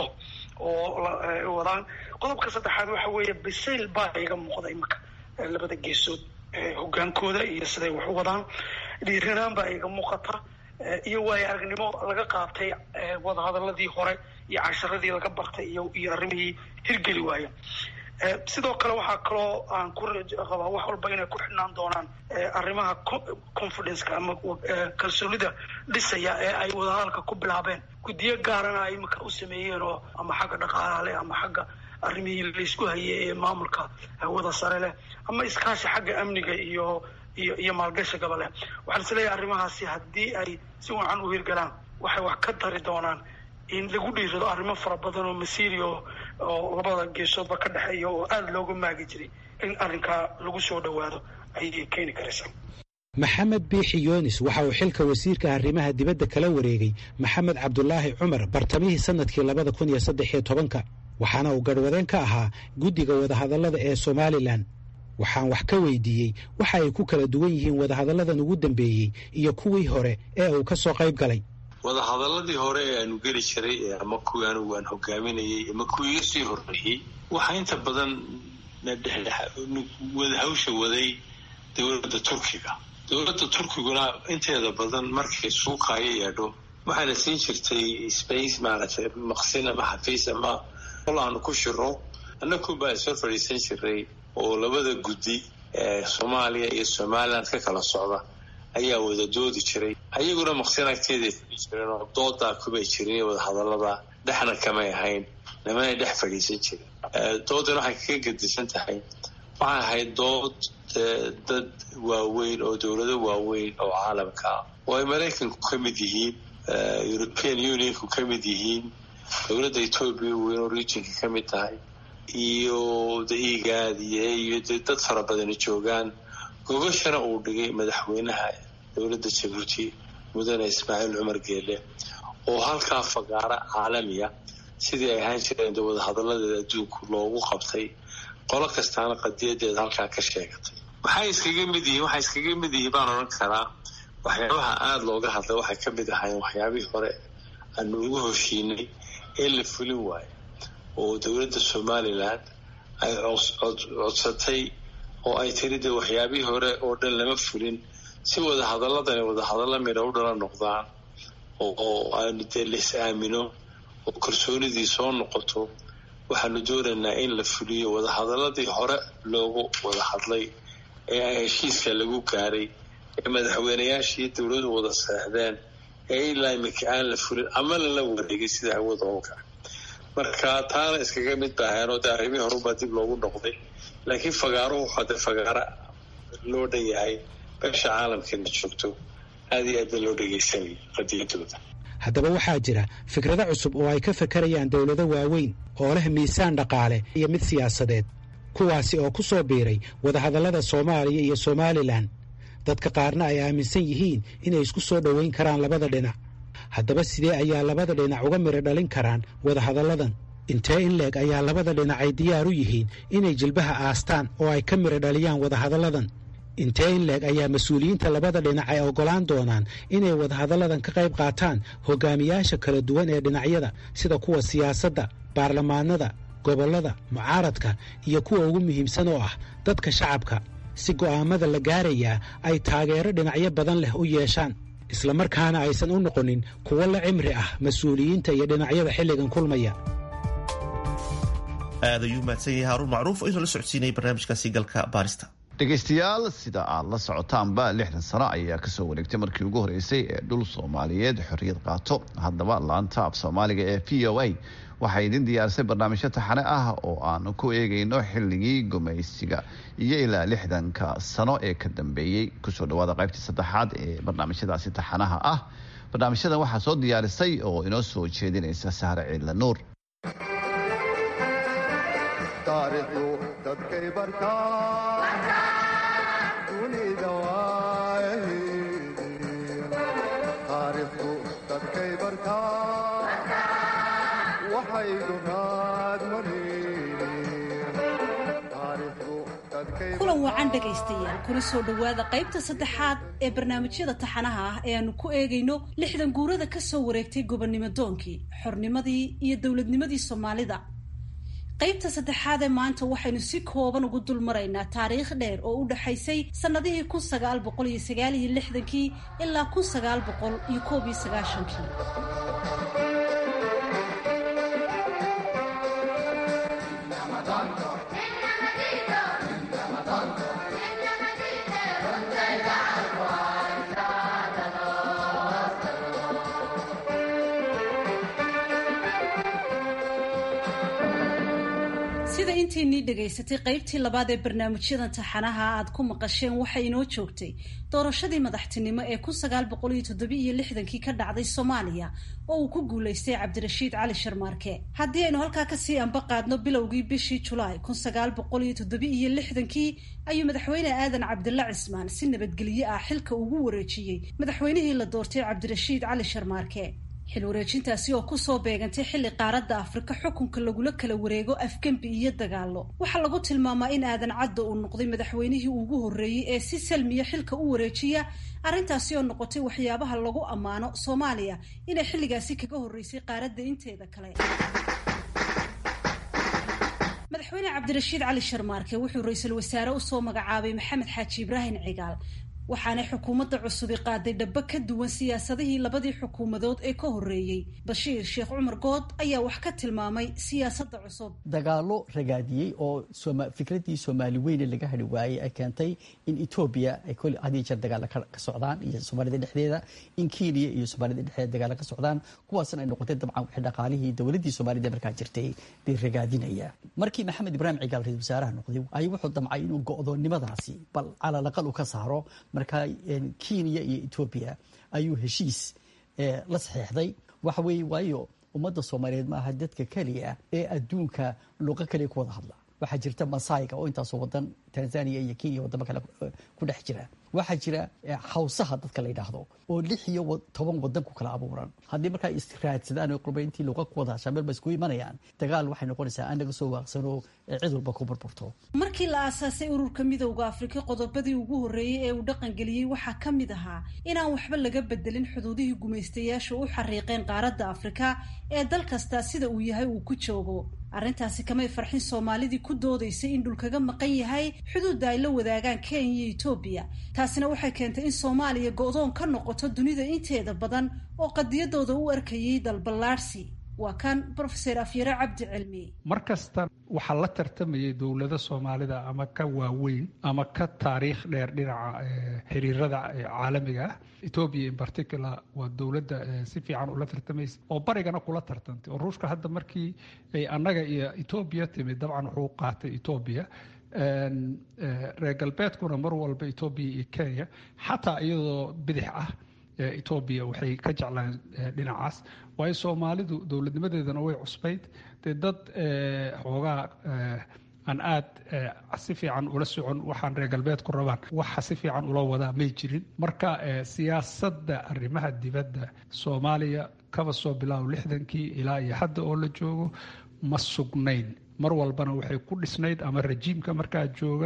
oo wadaan qodobka saddexaad waxa weeye bisayl baa iga muuqda imika labada geesood hogaankooda iyo siday wax u wadaan dhiiranaan baa iga muuqata iyo waayo aragnimo laga qaatay wadahadaladii hore iyo casharadii laga bartay iyo iyo arrimihii hirgeli waaya sidoo kale waxaa kaloo aan ku qabaa wax walba inay ku xidhnaan doonaan arrimaha confidenceka ama kalsoonida dhisaya ee ay wadahadalka ku bilaabeen guddiyo gaarana ay imika u sameeyeen oo ama xagga dhaqaalaha leh ama xagga arrimihii laysku hayay ee maamulka hawada sare leh ama iskaashi xagga amniga iyo iyo iyo maalgashigaba leh waxaan isleeyahay arrimahaasi haddii ay si wacan u hirgalaan waxay wax ka tari doonaan in lagu dhiirado arrimo fara badan oo masiiri oo oo labada geesoodba ka dhexeeya oo aada looga maagi jiray in arrinkaa lagu soo dhowaado ayay keeni karaysaa maxamed biixi yunis waxa uu xilka wasiirka arrimaha dibadda kala wareegay maxamed cabdulaahi cumar bartamihii sanadkii labada kun iyo saddex iyo tobanka waxaana uu garhwadeen ka ahaa guddiga wadahadallada ee somalilan waxaan wax ka weydiiyey waxa ay ku kala duwan yihiin wadahadalladan ugu dambeeyey iyo kuwii hore ee uu ka soo qayb galay wadahadaladii hore ee aanu geli jiray ama kuwii anigu aan hogaaminayay ama kuwii iga sii horreeyey waxaa inta badan wada hawsha waday dowladda turkiga dowladda turkiguna inteeda badan markay suuqaayo yeedho waxaana siin jirtay space maaragtay maqsin ama xafiis ama qol aanu ku shiro annagu baa isoo fadhiisan jiray oo labada guddi ee soomaaliya iyo somaliland ka kala socda ayaa wada doodi jiray ayaguna maqsin agteeday fadhi jireen oo doodaa kubay jirin wadahadallada dhexna kamay ahayn nimanay dhex fadhiisan jirin doodana waxay kaga gedisan tahay waxay ahayd dood dad waaweyn oo dowlado waaweyn oo caalamka ah oo ay maraykanku ka mid yihiin european unionku ka mid yihiin dowladda etoobiya weyn oo regionka ka mid tahay iyo daigaad iyo dad fara badani joogaan gogashana uu dhigay madaxweynaha dowladda jabuuti mudane ismaaciil cumar geele oo halkaa fagaara caalamiya sidii ay ahaan jireen de wadahadalladeeda adduunku loogu qabtay qolo kastaana qadiyadeeda halkaa ka sheegatay waxay iskaga mid yihiin waxay iskaga mid yihiin baan odhan karaa waxyaabaha aada looga hadlay waxay ka mid ahayn waxyaabihii hore aanu ugu hoshiinay ee la fulin waayo oo dowladda somalilan ay codsatay oo ay tiri dee waxyaabihii hore oo dhan lama fulin si wadahadaladani wadahadalla midha u dhala noqdaan oo aanu dee lais aamino oo kalsoonidii soo noqoto waxaanu doonaynaa in la fuliyo wadahadaladii hore loogu wada hadlay ee heshiiska lagu gaaray ee madaxweynayaashii dowladu wada seexdeen ee ilaa imika aan la fulin ama lala wareegay sida hawada oo kale marka taana iskaga mid baaheenoo dee arrimihii horubaa dib loogu noqday laakiin fagaaruhu waxaa dee fagaaro loo dhan yahay beesha caalamkeena joogto aada iyo aadna loo dhegaysanay qadiyadooda haddaba waxaa jira fikrado cusub oo ay ka fakarayaan dowlado waaweyn oo leh miisaan dhaqaale iyo mid siyaasadeed kuwaasi oo ku soo biiray wadahadallada soomaaliya iyo somalilan dadka qaarna ay aaminsan yihiin inay isku soo dhowayn karaan labada dhinac haddaba sidee ayaa labada dhinac uga midho dhalin karaan wadahadalladan intee in leeg ayaa labada dhinac ay diyaar u yihiin inay jilbaha aastaan oo ay ka midho dhaliyaan wadahadalladan intee in leeg ayaa mas-uuliyiinta labada dhinac ay oggolaan doonaan inay wadahadalladan ka qayb qaataan hogaamiyaasha kala duwan ee dhinacyada sida kuwa siyaasadda baarlamaanada gobollada mucaaradka iyo kuwa ugu muhiimsan oo ah dadka shacabka si go'aammada la gaarayaa ay taageero dhinacyo badan leh u yeeshaan islamarkaana aysan u noqonin kuwo la cimri ah mas-uuliyiinta iyo dhinacyada xilligan kulmaya. aad ayuu mahadsan yahay haaruun macruuf oo inoo la socodsiinayay barnaamijkaasi galka baarista. dhegaystayaal sida aad la socotaanba lixdan sano ayaa kasoo wareegtay markii ugu horeysay ee dhul soomaaliyeed xorriyad qaato. haddaba laanta af soomaaliga ee v o a waxay idin diyaarisay barnaamijyo taxane ah oo aan ku eegayno xilligii gumaysiga iyo ilaa lixdanka sano ee ka dambeeyey. kusoo dhawaada qaybtii saddexaad ee barnaamijyadaasi taxanaha ah. barnaamijyadan waxaa soo diyaarisay oo inoo soo jeedinaysa sahre ciidla nuur. kulan wacan dhegaystayaal kuna soo dhowaada qaybta saddexaad ee barnaamijyada taxanaha ah ee aanu ku eegayno lixdan guurada ka soo wareegtay gobonnimo doonkii xornimadii iyo dowladnimadii soomaalida. qaybta saddexaad ee maanta waxaynu si kooban ugu dul maraynaa taariikh dheer oo u dhaxaysay sannadihii kun sagaal boqol iyo sagaal iyo lixdankii ilaa kun sagaal boqol iyo koob iyo sagaashankii. sida intiinii dhegaysatay qaybtii labaad ee barnaamijyadan taxanaha aad ku maqasheen waxay inoo joogtay doorashadii madaxtinimo ee kun sagaal boqol iyo toddoba iyo lixdankii ka dhacday soomaaliya oo uu ku guulaystay cabdirashiid cali sharmaarke. haddii aynu halkaa kasii anba qaadno bilowgii bishii julaay kun sagaal boqol iyo toddoba iyo lixdankii ayuu madaxweyne aadan cabdilla cismaan si nabadgelyo ah xilka ugu wareejiyey madaxweynihii la doortay cabdirashiid cali sharmaarke. xil wareejintaasi oo kusoo beegantay xilli qaaradda afrika xukunka lagula kala wareego afgembi iyo dagaalo. waxaa lagu tilmaamaa in aadan cadda uu noqday madaxweynihii ugu horreeyey ee si salmiya xilka u wareejiya, arrintaasi oo noqotay waxyaabaha lagu ammaano soomaaliya inay xilligaasi kaga horreysay qaaradda inteeda kale. madaxweyne cabdirashiid cali sharmaarke wuxuu ra-iisul wasaare usoo magacaabay maxamed xaaji ibraahim cigaal, waxaana xukuumadda cusubi qaaday dhaba ka duwan siyaasadihii labadii xukuumadood ee ka horreeyey. bashiir sheekh cumar good ayaa wax ka tilmaamay siyaasadda cusub. dagaalo ragaadiyey oo fikradii soomaali weyne laga hadhi waayey ay keentay in etoobiya ay kole had iyo jeer dagaalo ka socdaan iyo soomaalida dhexdeeda, in kenya iyo soomaalida dhexdeeda dagaalo ka socdaan, kuwaasna ay noqotay dabcan wixii dhaqaalihii dowladdii soomaalida markaa jirtay bay ragaadinaya. markii maxamed ibraahim cigaal ra-isul wasaaraha noqday ayuu wuxuu damcay inuu go-doonnimadaasi bal calalaqal u ka saaro. markaa kenya iyo etoobiya ayuu heshiis la saxeexday. waxa weeye waayo ummadda soomaaliyeed maaha dadka keliya ee adduunka luqo kaliya ku wada hadla. waxaa jirta masayga oo intaasoo wadan tanzania iyo kenya wadamo kale ku dhex jira. waxaa jira hawsaha dadka la yidhaahdo oo lix iyo toban wadan ku kala abuuran. haddii markaa israadsadaan oo qurbayntii luqa ku wada hashaan meel ba isku imanayaan, dagaal waxay noqonaysaa aan naga soo waaqsano cid walba ku burburto. markii la aasaasay ururka midowda afrika qodobadii ugu horreeyey ee uu dhaqangeliyey waxaa ka mid ahaa inaan waxba laga bedelin xuduudihii gumaystayaashu u xariiqeen qaaradda afrika ee dal kasta sida uu yahay uu ku joogo. arrintaasi kamay farxin soomaalidii ku doodaysay in dhulkaga maqan yahay xuduudda ay la wadaagaan kenya iyo etoobiya. taasina waxay keentay in soomaaliya go-doon ka noqoto dunida inteeda badan oo qadiyadooda u arkayay dalballaarsi. waa kan brofeser afyare cabdi cilmi. mar kasta waxaa la tartamayay dowlado soomaalida ama ka waaweyn ama ka taariikh dheer dhinaca xiriirada caalamiga ah. etoobiya in particular waa dowladda si fiican ula tartamaysa oo barigana kula tartantay. oo ruushka hadda markii ay annaga iyo etoobiya timid dabcan wuxuu qaatay etoobiya. reer galbeedkuna mar walba etoobiya iyo kenya xataa iyadoo bidix ah etoobiya waxay ka jeclaan dhinacaas. waayo soomaalidu dowladnimadeedana way cusbayd, dee dad xoogaa aan aad si fiican ula socon waxaan reer galbeedku rabaan waxa si fiican ula wadaa may jirin. marka siyaasadda arrimaha dibadda soomaaliya kaba soo bilaabo lixdankii ilaa iyo hadda oo la joogo ma sugnayn. mar walbana waxay ku dhisnayd ama rajiimka markaa jooga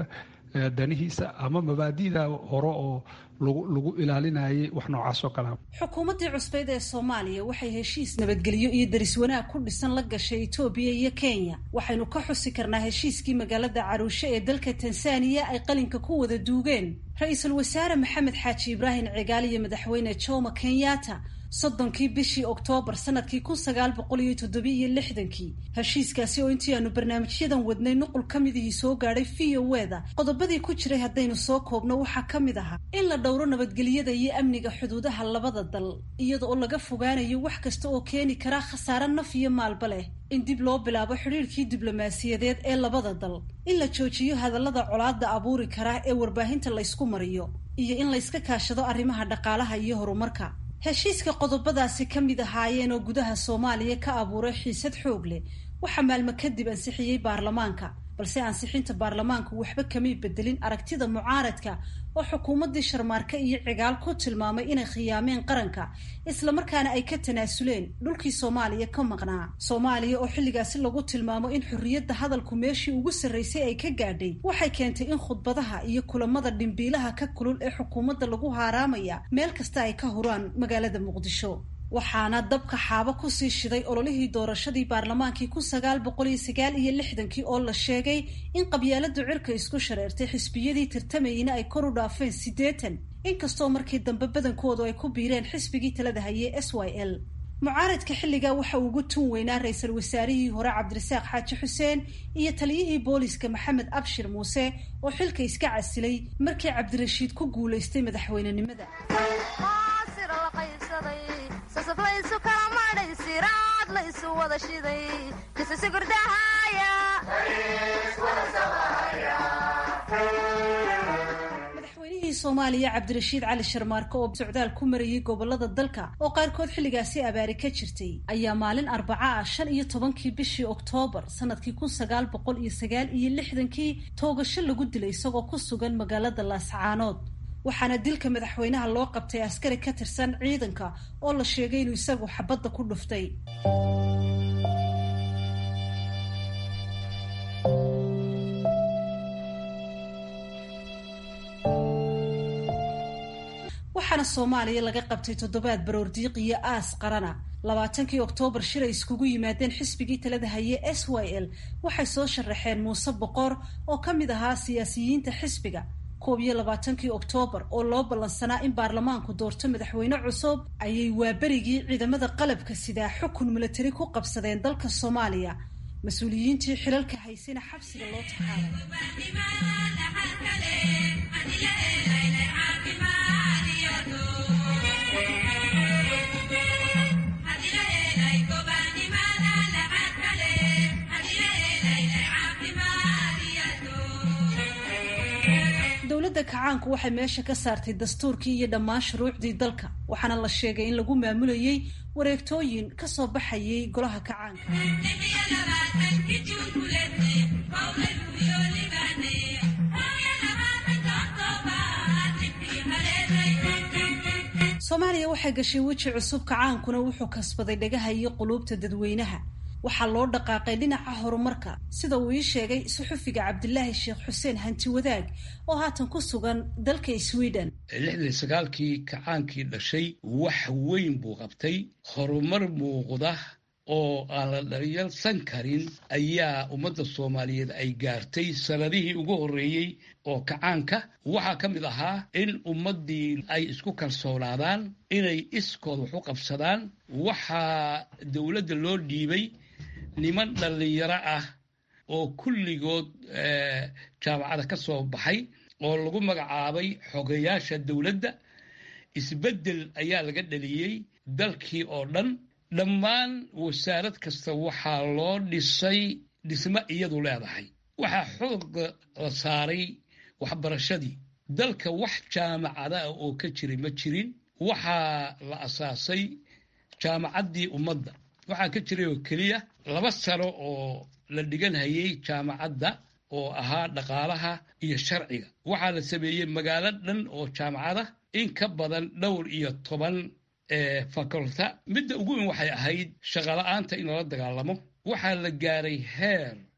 danihiisa ama mabaadi'da hore oo lagu ilaalinayay wax noocaas oo kale. xukuumaddii cusbeyd ee Soomaaliya waxay heshiis nabadgelyo iyo daris wanaag ku dhisan la gashay Itoobiya iyo Kenya. waxaynu ka xusi karnaa heshiiskii magaalada Arusha ee dalka Tansaaniya ay qalinka ku wada duugeen Ra'iisul Wasaare Maxamed Xaaji Ibraahin Cigaal iyo Madaxweyne Jomo Kenyatta soddonkii bishii Oktoobar sanadkii kun sagaal boqol iyo toddoba iyo lixdankii. heshiiskaasi oo intii aanu barnaamijyadan wadnay nuqul ka midihii soo gaadhay V O A da qodobadii ku jiray haddaynu soo koobno waxaa ka mid ahaa in la dhowro nabadgelyada iyo amniga xuduudaha labada dal iyada oo laga fogaanayo wax kasta oo keeni kara khasaare naf iyo maalba leh, in dib loo bilaabo xidhiirkii diblomaasiyadeed ee labada dal, in la joojiyo hadallada colaadda abuuri kara ee warbaahinta laysku mariyo, iyo in layska kaashado arrimaha dhaqaalaha iyo horumarka. heshiiska qodobadaasi ka mid ahaayeen oo gudaha Soomaaliya ka abuuray xiisad xoog leh waxaa maalmo kadib ansixiyey baarlamaanka, balse ansixinta baarlamaanku waxba kamay bedelin aragtida mucaaradka oo xukuumaddii Sharmaarka iyo Cigaal ku tilmaamay inay khiyaameen qaranka isla markaana ay ka tanaasuleen dhulkii Soomaaliya ka maqnaa. Soomaaliya oo xilligaasi lagu tilmaamo in xurriyadda hadalku meeshii ugu sarreysay ay ka gaadhay waxay keentay in khudbadaha iyo kulamada dhimbiilaha ka kulul ee xukuumadda lagu haaraamaya meel kasta ay ka huraan magaalada Muqdisho. waxaana dabka xaabo ku sii shiday ololihii doorashadii baarlamaankii kun sagaal boqol iyo sagaal iyo lixdankii oo la sheegay in qabyaaladu cirka isku shareertay xisbiyadii tartamayna ay kor u dhaafeen siddeetan, inkastoo markii dambe badankoodu ay ku biireen xisbigii talada hayay S Y L. mucaaradka xilligaa waxa uu ugu tun weynaa ra'iisul wasaarihii hore Cabdirasaaq Xaaji Xuseen iyo taliyihii booliska Maxamed Abshir Muuse oo xilka iska casilay markii Cabdirashiid ku guulaystay madaxweynenimada. madaxweynihii Soomaaliya Cabdirashiid Cali Sharmaarka oo socdaal ku marayay gobolada dalka oo qaarkood xilligaasi abaari ka jirtay ayaa maalin Arbaca ah shan iyo tobankii bishii Oktoobar sanadkii kun sagaal boqol iyo sagaal iyo lixdankii toogasho lagu dilay isagoo ku sugan magaalada Laascaanood. waxaana dilka madaxweynaha loo qabtay askari ka tirsan ciidanka oo la sheegay inuu isagu xabadda ku dhuftay. waxaana Soomaaliya laga qabtay toddobaad baroordiiq iyo aas qarana. labaatankii Oktoobar shir ay iskugu yimaadeen xisbigii talada haye S Y L waxay soo sharaxeen Muuse Boqor oo ka mid ahaa siyaasiyiinta xisbiga. koob iyo labaatankii Oktoobar oo loo ballansanaa in baarlamaanku doorto madaxweyne cusub ayay waaberigii ciidamada qalabka sida xukun militari ku qabsadeen dalka Soomaaliya. mas-uuliyiintii xilalka haysana xabsiga loo taxaabay. dowladda kacaanku waxay meesha ka saartay dastuurkii iyo dhammaan shuruucdii dalka, waxaana la sheegay in lagu maamulayay wareegtooyin ka soo baxayay golaha kacaanka. Soomaaliya waxay gashay weji cusub, kacaankuna wuxuu kasbaday dhagaha iyo quluubta dadweynaha. waxaa loo dhaqaaqay dhinaca horumarka sida uu ii sheegay suxufiga Cabdilaahi Sheekh Xuseen Hanti Wadaag oo haatan ku sugan dalka Sweden. lixdan iyo sagaalkii kacaankii dhashay wax weyn buu qabtay, horumar muuqda oo aan la dharyalsan karin ayaa ummadda Soomaaliyeed ay gaartay sanadihii ugu horreeyey oo kacaanka. waxaa ka mid ahaa in ummaddii ay isku kalsoonaadaan, inay iskood wax u qabsadaan. waxaa dowladda loo dhiibay niman dhallinyaro ah oo kulligood jaamacada ka soo baxay oo lagu magacaabay xogayaasha dowladda. isbeddel ayaa laga dhaliyey dalkii oo dhan. dhammaan wasaarad kasta waxaa loo dhisay dhismo iyadu leedahay. waxaa xooga la saaray waxbarashadii. dalka wax jaamacada ah oo ka jiray ma jirin. waxaa la asaasay jaamacaddii ummadda. waxaa ka jiray oo keliya laba sano oo la dhigan hayay jaamacadda oo ahaa dhaqaalaha iyo sharciga. waxaa la sameeyey magaalo dhan oo jaamacada, in ka badan dhowr iyo toban faculta. midda ugu weyn waxay ahayd shaqola'aanta in lala dagaalamo. waxaa la gaaray heer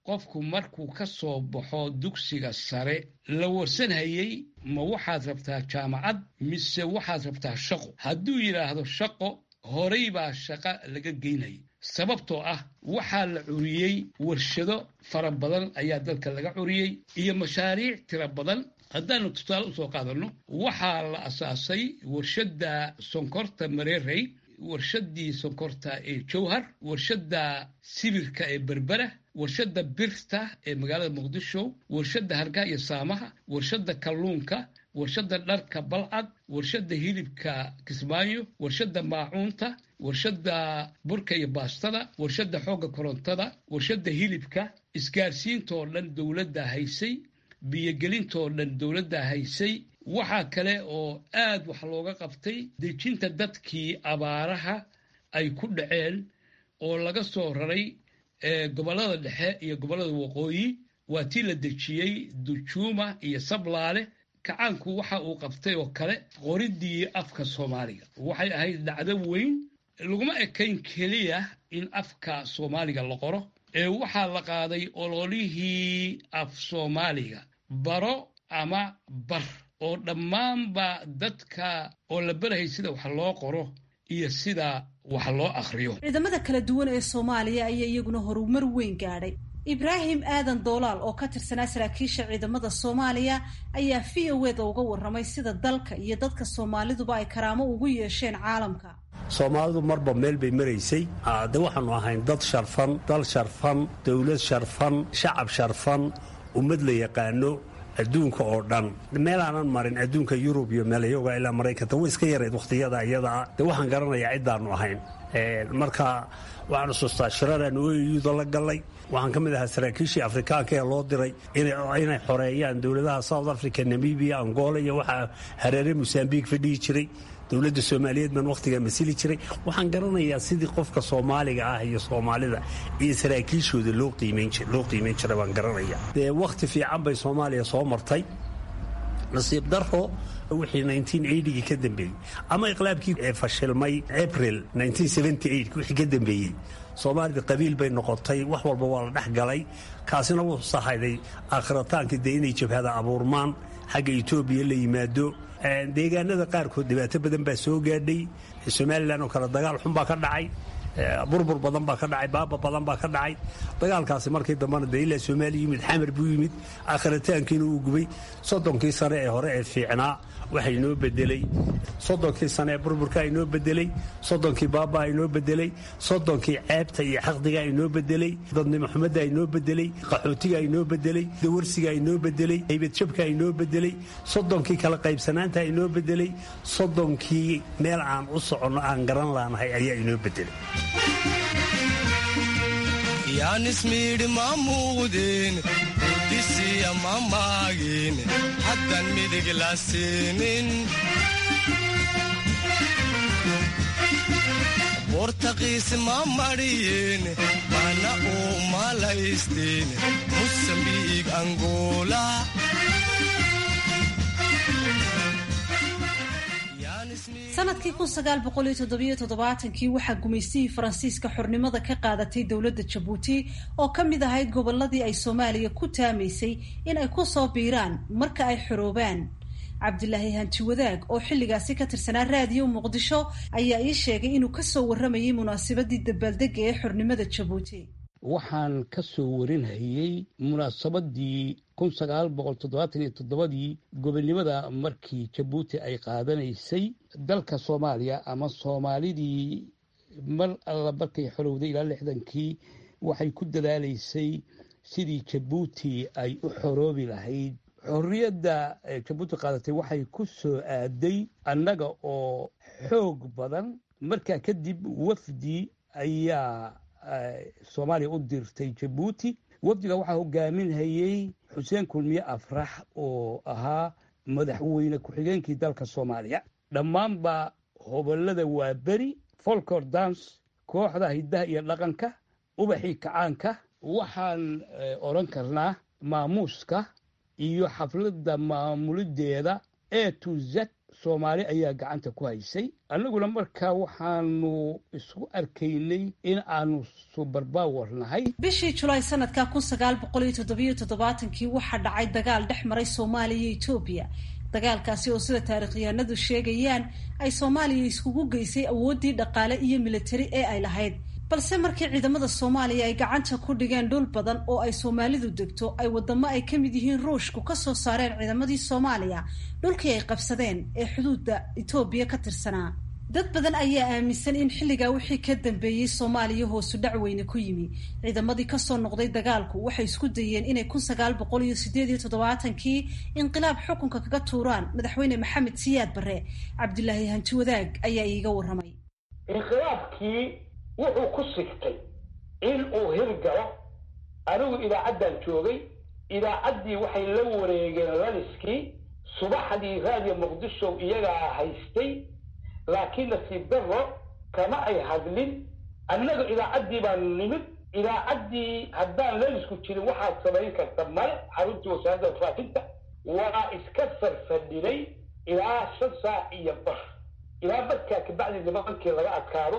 qofku markuu ka soo baxo dugsiga sare la warsanhayey ma waxaad rabtaa jaamacad mise waxaad rabtaa shaqo hadduu yidhaahdo shaqo horay baa shaqo laga geynayay sababtoo ah waxaa la curiyey warshado fara badan ayaa dalka laga curiyey iyo mashaariic tiro badan haddaanu tusaale usoo qaadanno waxaa la asaasay warshadda sonkorta mareerey warshadii sonkorta ee jowhar warshadda sibirka ee berbera warshadda birta ee magaalada muqdisho warshadda hargaha iyo saamaha warshadda kalluunka warshadda dharka balcad warshadda hilibka kismaayo warshadda maacuunta warshadda burka iyo baastada warshadda xoogga korontada warshadda hilibka isgaarsiintoo dhan dowladda haysay biyogelintoo dhan dowladda haysay waxaa kale oo aad wax looga qabtay dejinta dadkii abaaraha ay ku dhaceen oo laga soo raray gobollada dhexe iyo gobollada waqooyi waa tii la dejiyey dujuuma iyo sablaale kacaanku waxa uu qabtay oo kale qoridii afka soomaaliga waxay ahayd dhacdo weyn laguma ekayn keliya in afka soomaaliga la qoro ee waxaa la qaaday ololihii af soomaaliga baro ama bar oo dhammaanba dadka oo la barahay sida wax loo qoro iyo sida wax loo akhriyo ciidamada kala duwan ee Soomaaliya ayaa iyaguna horumar weyn gaadhay Ibrahim Aadan Doolaal oo ka tirsanaa saraakiisha ciidamada Soomaaliya ayaa V O A da uga warramay sida dalka iyo dadka Soomaaliduba ay karaamo ugu yeesheen caalamka Soomaalidu marba meel bay maraysay aad waxaanu ahayn dad sharfan dal sharfan dawlad sharfan shacab sharfan ummad la yaqaano adduunka oo dhan meel aanan marin adduunka Yurub iyo meel iyaga ilaa Mareykanka way iska yareed waqtiyada iyada de waxaan garanayaa cidaanu ahayn ee marka waxaan soo staashiraan oo iyada la galay waxaan kamid ahaa saraakiishii Afrikaanka ee loo diray inay inay xoreeyaan dawladaha South Africa Namibia Angola iyo waxa hareere Mozambique fadhii jiray dawladda Soomaaliyeed man waqtiga masili jiray waxaan garanayaa sidii qofka Soomaaliga ah iyo Soomaalida iyo saraakiishooda loo qiimeyn jiray loo qiimeyn jiray waan garanayaa de waqti fiican bay Soomaaliya soo martay nasiib darro wixii nineteen eighty ka dambeeyay ama iqlaabkii ee fashilmay April nineteen seventy-eight wixii ka dambeeyay Soomaalida qabiil bay noqotay wax walba waa la dhaxgalay kaasina wuu saxayday aakhirataanka deynay jabhada abuurmaan xagga Itoobiya la yimaado deegaanada qaarkood dhibaato badan baa soo gaadhay Soomaaliland oo kala dagaal xun baa ka dhacay burbur badan baa ka dhacay baaba badan baa ka dhacay dagaalkaasi markii dambana deeila Soomaaliya yimid xamar buu yimid aakhirataankiina uu gubay soddonkii sano ee hore ee fiicnaa waxay noo bedelay soddonkii sano ee burburka ay noo bedelay soddonkii baaba ay noo bedelay soddonkii ceebta iyo xaqdiga ay noo bedelay dadnimo xumada ay noo bedelay qaxootiga ay noo bedelay dawarsiga ay noo bedelay haybad jabka ay noo bedelay soddonkii kala qaybsanaanta ay noo bedelay soddonkii meel aan u socono aan garan laanahay ayaa inoo bedelay yaanismiidhi ma muuqdeen udisiya ma maagin haddan midig la siinin bortaqiis ma madhiyeen mana uu malaysteen musambiig angola sanadkii kun sagaal boqol iyo toddobiyo toddobaatankii waxaa gumaystihii Faransiiska xornimada ka qaadatay dowladda Jabuuti oo ka mid ahayd gobolladii ay Soomaaliya ku taamaysay in ay ku soo biiraan marka ay xoroobaan Cabdilaahi Hanti Wadaag oo xilligaasi ka tirsanaa raadiyo Muqdisho ayaa ii sheegay inuu ka soo warramayay munaasabadii dabaaldega ee xornimada Jabuuti waxaan ka soo warinayay munaasabadii kun sagaal boqol toddobaatan iyo toddobadii gobonimada markii Jabuuti ay qaadanaysay dalka Soomaaliya ama Soomaalidii mar alla markay xorowday ilaa lixdankii waxay ku dadaalaysay sidii Jabuuti ay u xoroobi lahayd xorriyadda Jabuuti qaadatay waxay ku soo aaday annaga oo xoog badan markaa kadib wafdi ayaa Soomaaliya u dirtay Jabuuti wafdiga waxaa hogaaminayay Xuseen Kulmiye Afrax oo ahaa madaxweyne ku-xigeenkii dalka Soomaaliya dhammaanba hobolada waa beri folklore dance kooxda hidaha iyo dhaqanka ubaxii kacaanka waxaan oran karnaa maamuuska iyo xafladda maamulideeda A to Z soomaali ayaa gacanta ku haysay annaguna markaa waxaanu isku arkaynay in aanu subarbaawar nahay. bishii julaay sanadka kun sagaal boqol iyo toddobiyo toddobaatankii waxaa dhacay dagaal dhex maray soomaaliya iyo etoobiya. dagaalkaasi oo sida taarikhyahanadu sheegayaan ay soomaaliya iskugu geysay awooddii dhaqaale iyo militari ee ay lahayd, balse markii ciidamada soomaaliya ay gacanta ku dhigeen dhul badan oo ay soomaalidu degto ay wadamo ay ka mid yihiin ruushku ka soo saareen ciidamadii soomaaliya dhulkii ay qabsadeen ee xuduudda etoobiya ka tirsanaa. dad badan ayaa aaminsan in xilligaa wixii ka dambeeyey soomaaliya hoosu dhac weyne ku yimi. ciidamadii kasoo noqday dagaalku waxay isku dayeen inay kun sagaal boqol iyo sideed iyo toddobaatankii inqilaab xukunka kaga tuuraan madaxweyne maxamed siyaad barre. cabdilaahi hanti wadaag ayaa iiga warramay. inqilaabkii wuxuu ku sigtay in uu hirgalo. anigu idaacaddaan joogay, idaacaddii waxay la wareegeen laliskii, subaxdii raadiyo muqdisho iyagaa haystay, laakiin nasiib darro kama ay hadlin. annaga idaacaddii baan nimid. idaacaddii haddaan lalisku jirin waxaad samayn karta male. xaruntii wasaaradda faafinta waa iska sarfadhinay ilaa shan saac iyo bar, ilaa badkaa kabacdi nimankii laga adkaado.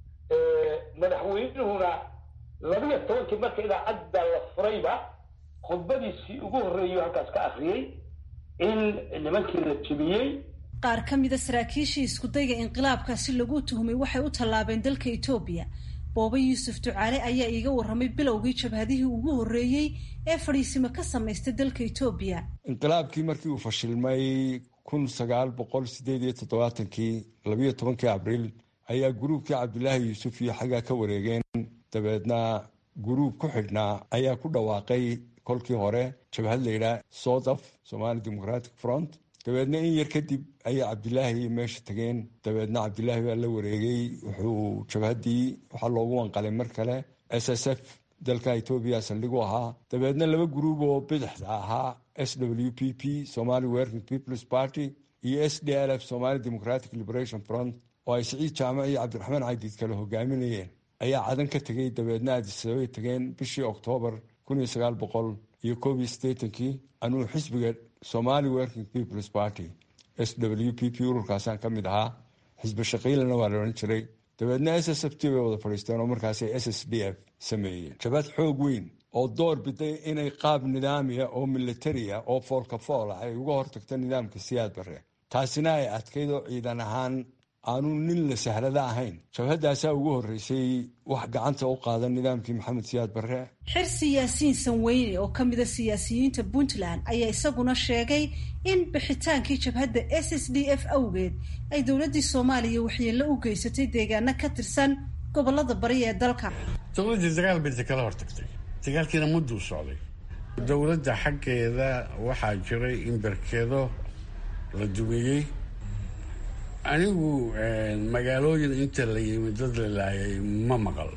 madaxweynuhuna labiyo tobankii marka idaacadda la furayba khudbadiisii ugu horreeyay halkaas ka akriyey in nimankii la jebiyey. qaar ka mida saraakiishii iskudayga inqilaabkaasi lagu tuhumay waxay u tallaabeen dalka etoobiya. booba yuusuf ducaale ayaa iiga warramay bilowgii jabhadihii ugu horreeyey ee fadhiisimo ka samaystay dalka etoobiya. inqilaabkii markii uu fashilmay kun sagaal boqol sideed iyo toddobaatankii labiyo tobankii abriil ayaa guruubkii cabdilaahi yuusuf iyo xaggaa ka wareegeen. dabeedna guruub ku xidhnaa ayaa ku dhawaaqay kolkii hore jabhad layidhaah sodaf somali democratic front. dabeedna in yar kadib ayay cabdilaahi meesha tageen. dabeedna cabdilaahi baa la wareegay. wuxuu jabhaddii waxaa loogu wanqalay mar kale s s f dalka etoobiya saldhig u ahaa. dabeedna laba guruub oo bidixda ahaa s w p p somali working peoples party iyo s d l f somali democratic liberation front oo ay siciid jaamac iyo cabdiraxmaan cadiid kale hogaaminayeen ayaa cadan ka tegay. dabeedna addisababay tageen bishii oktoobar kun iyo sagaal boqol iyo koob iyo siddeetankii anuu xisbiga somali working peoples party s w p p ururkaasaan ka mid ahaa. xisbi shaqiilana waa la odhan jiray. dabeedna s s f t bay wada fadhiisteen oo markaasay s s d f sameeyeen jabhad xoog weyn oo door biday inay qaab nidaamiya oo militariya oo foolka fool ah ay uga hortagto nidaamka siyaad barre. taasina ay adkayd oo ciidan ahaan aanu nin la sahlada ahayn. jabhaddaasaa ugu horreysay wax gacanta u qaadan nidaamkii maxamed siyaad barre. xirsi yaasiin sanweyne oo ka mida siyaasiyiinta puntland ayaa isaguna sheegay in bixitaankii jabhadda s s d f awgeed ay dowladdii soomaaliya waxyeello u geysatay deegaano ka tirsan gobolada bari ee dalka. dowladdii dagaal bay kala hortagtay. dagaalkiina mudduu socday. dowladda xaggeeda waxaa jiray in berkedo la dumeeyey. anigu magaalooyin inta la yimid dad la laayay ma maqal.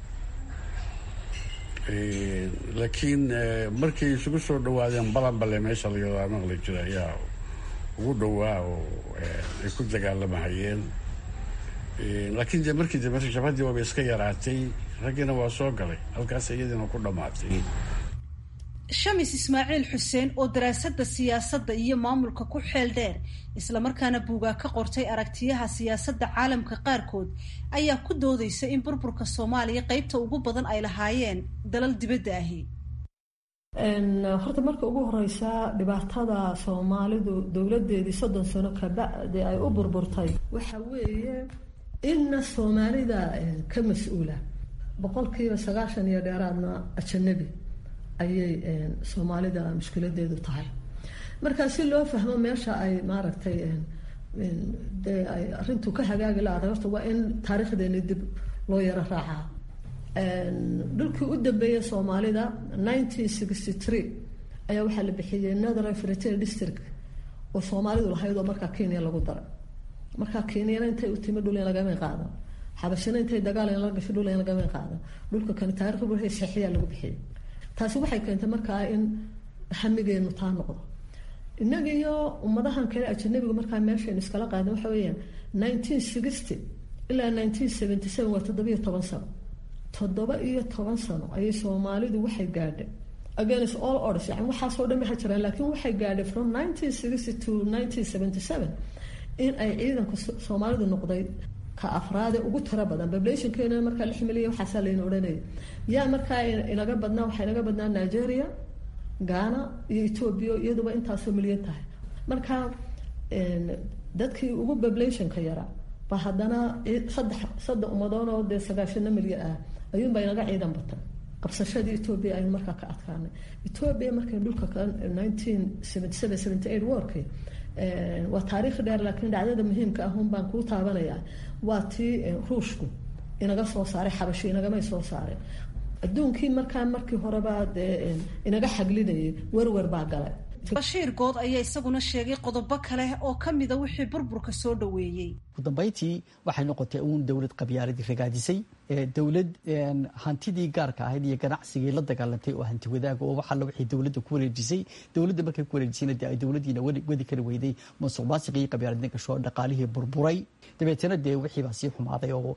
laakiin markay isugu soo dhawaadeen balanbale meesha laga maqli jira ayaa ugu dhowaa oo ay ku dagaalamahayeen. laakiin de markii dambe jabhaddii waaba iska yaraatay, raggiina waa soo galay, halkaas iyadiina ku dhammaatay. shamis ismaaciil xuseen oo daraasadda siyaasadda iyo maamulka ku xeel dheer islamarkaana buugaa ka qortay aragtiyaha siyaasadda caalamka qaarkood ayaa ku doodaysa in burburka soomaaliya qeybta ugu badan ay lahaayeen dalal dibadda ahi. horta marka ugu horeysa dhibaatada soomaalidu dowladeedii soddon sano kabacdi ay u burburtay waxa weeye inna soomaalida ka mas-uula boqolkiiba sagaashan iyo dheeraadna ajanabi ayay soomaalida mushkiladeedu tahay. markaa si loo fahmo meesha ay maaragtay dee ay arintu ka hagaagi la-dahay horta waa in taariikhdeeni dib loo yaro raacaa. dhulkii u dambeeyay soomaalida nineteen sixty three ayaa waxaa la bixiyey northern frontier district oo soomaalidu lahayd oo markaa kenya lagu daray. markaa kenyana intay u timi dhul in lagama qaado, xabashina intay dagaal in la gasho dhul in lagama qaado. dhulka kani taariikh buuxay saxiiyaa lagu bixiyey. taasi waxay keentay markaa in hamigeenu taa noqdo. innaga iyo ummadahan kale ajanabiga markaa meeshaynu iskala qaadan waxa weeyaan nineteen sixty ilaa nineteen seventy seven waa toddoba iyo toban sano. toddoba iyo toban sano ayay soomaalidu waxay gaadhay against all orders, yani waxaasoo dhan waxay jiraan, laakiin waxay gaadhay from nineteen sixty to nineteen seventy seven in ay ciidanka soomaalidu noqday ka afraade ugu tiro badan populationkeena markaa lix milyan waxaasaa layna odhanaya yaa markaa inaga badnaa waxaa inaga badnaa nigeria ghana iyo ethoobia iyaduba intaasoo milyan tahay marka dadkii ugu populationka yaraa ba haddana saddex saddex ummadoon oo dee sagaashana milyan ah ayuunbaa inaga ciidan batan qabsashadii ethoobia aynu markaa ka adkaanay ethoobia markay dhulka nineteen seventy seven seventy eight warkii waa taariikh dheer laakiin dhacdada muhiimka ah un baan kuu taabanayaa waa tii ruushku inaga soo saaray xabashi inagamay soo saareen adduunkii markaa markii horeba dee inaga xaglinayay werwer baa galay bashiir good ayaa isaguna sheegay qodobo kale oo ka mida wixii burburka soo dhaweeyey ugu dambayntii waxay noqotay uun dowlad qabyaaladii ragaadisay dowlad hantidii gaarka ahayd iyo ganacsigii la dagaalantay oo hanti wadaaga oo waxalla wixii dowladda ku wareejisay dowladda markay ku wareejisayna dee ay dowladdiina wadi kari weyday musuq maasiqii qabyaaladna gasho dhaqaalihii burburay dabeetana dee wixii baa sii xumaaday oo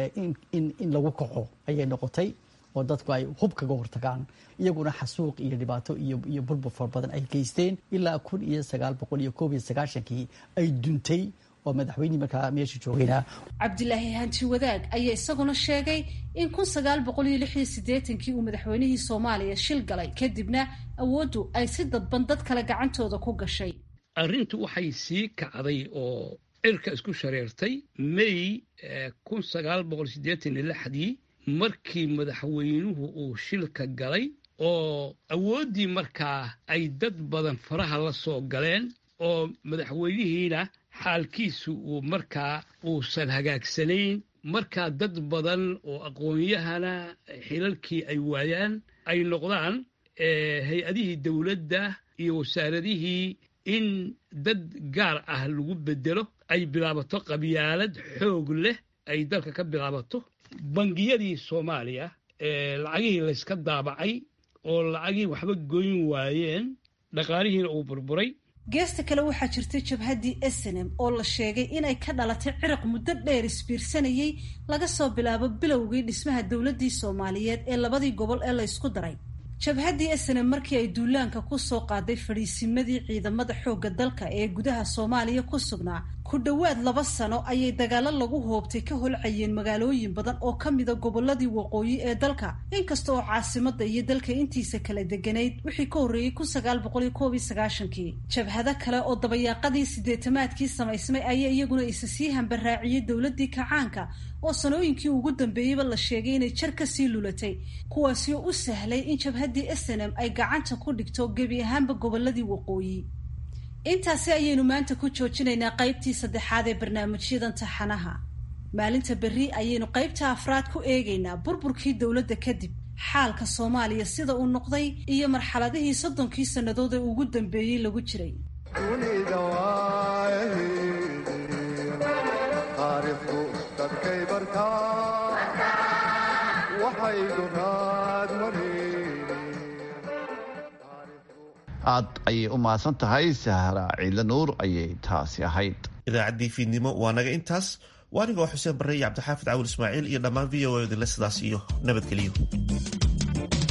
in lagu kaco ayay noqotay oo dadku ay hub kaga hortagaan iyaguna xasuuq iyo dhibaato iyo burbur fara badan ay geysteen ilaa kun iyo sagaal boqol iyo koob iyo sagaashankii ay duntay oo madaxweynihii markaa meesha joogayna cabdilaahi hanti wadaag ayaa isaguna sheegay in kun sagaal boqol iyo lix iyo siddeetankii uu madaxweynihii soomaaliya shil galay kadibna awooddu ay si dadban dad kale gacantooda ku gashay arrintu waxay sii kacday oo cirka isku shareertay may kun sagaal boqol siddeetan iyo lixdii markii madaxweynuhu uu shilka galay oo awooddii markaa ay dad badan faraha la soo galeen oo madaxweynihiina xaalkiisu uu markaa uusan hagaagsanayn markaa dad badan oo aqoon-yahana xilalkii ay waayaan ay noqdaan hay-adihii dowladda iyo wasaaradihii in dad gaar ah lagu bedelo ay bilaabato qabyaalad xoog leh ay dalka ka bilaabato bangiyadii soomaaliya lacagihii layska daabacay oo lacagihii waxba goyn waayeen dhaqaalihiina uu burburay geesta kale waxaa jirtay jabhaddii s n m oo la sheegay inay ka dhalatay ciriq muddo dheer isbiirsanayay laga soo bilaabo bilowgii dhismaha dowladdii soomaaliyeed ee labadii gobol ee la ysku daray jabhaddii s n m markii ay duulaanka ku soo qaaday fadhiisimadii ciidamada xoogga dalka ee gudaha soomaaliya ku sugnaa ku dhowaad laba sano ayay dagaalo lagu hoobtay ka holcayeen magaalooyin badan oo ka mida gobolladii waqooyi ee dalka inkasta oo caasimadda iyo dalka intiisa kala deganayd wixii ka horreeyey kun sagaal boqol iyo koob iyo sagaashankii jabhado kale oo dabayaaqadii siddeetamaadkii samaysmay ayaa iyaguna isa sii hambaraaciyey dowladdii kacaanka oo sanooyinkii ugu dambeeyeyba la sheegay inay jar ka sii lulatay kuwaasi oo u sahlay in jabhaddii s n m ay gacanta ku dhigto gebi ahaanba gobolladii waqooyi intaasi ayaynu maanta ku joojinaynaa qaybtii saddexaad ee barnaamijyadan taxanaha maalinta berri ayaynu qaybta afraad ku eegaynaa burburkii dowladda kadib xaalka soomaaliya sida uu noqday iyo marxaladihii soddonkii sannadood ee ugu dambeeyey lagu jiray aad ayay u mahadsan tahay sahra ciidla nuur ayay taasi ahayd idaacaddii fiidnimo waa naga intaas waa anigoo xuseen barre iyo cabdixaafid cawil ismaaciil iyo dhammaan v o a idinle sidaas iyo nabadgeliyo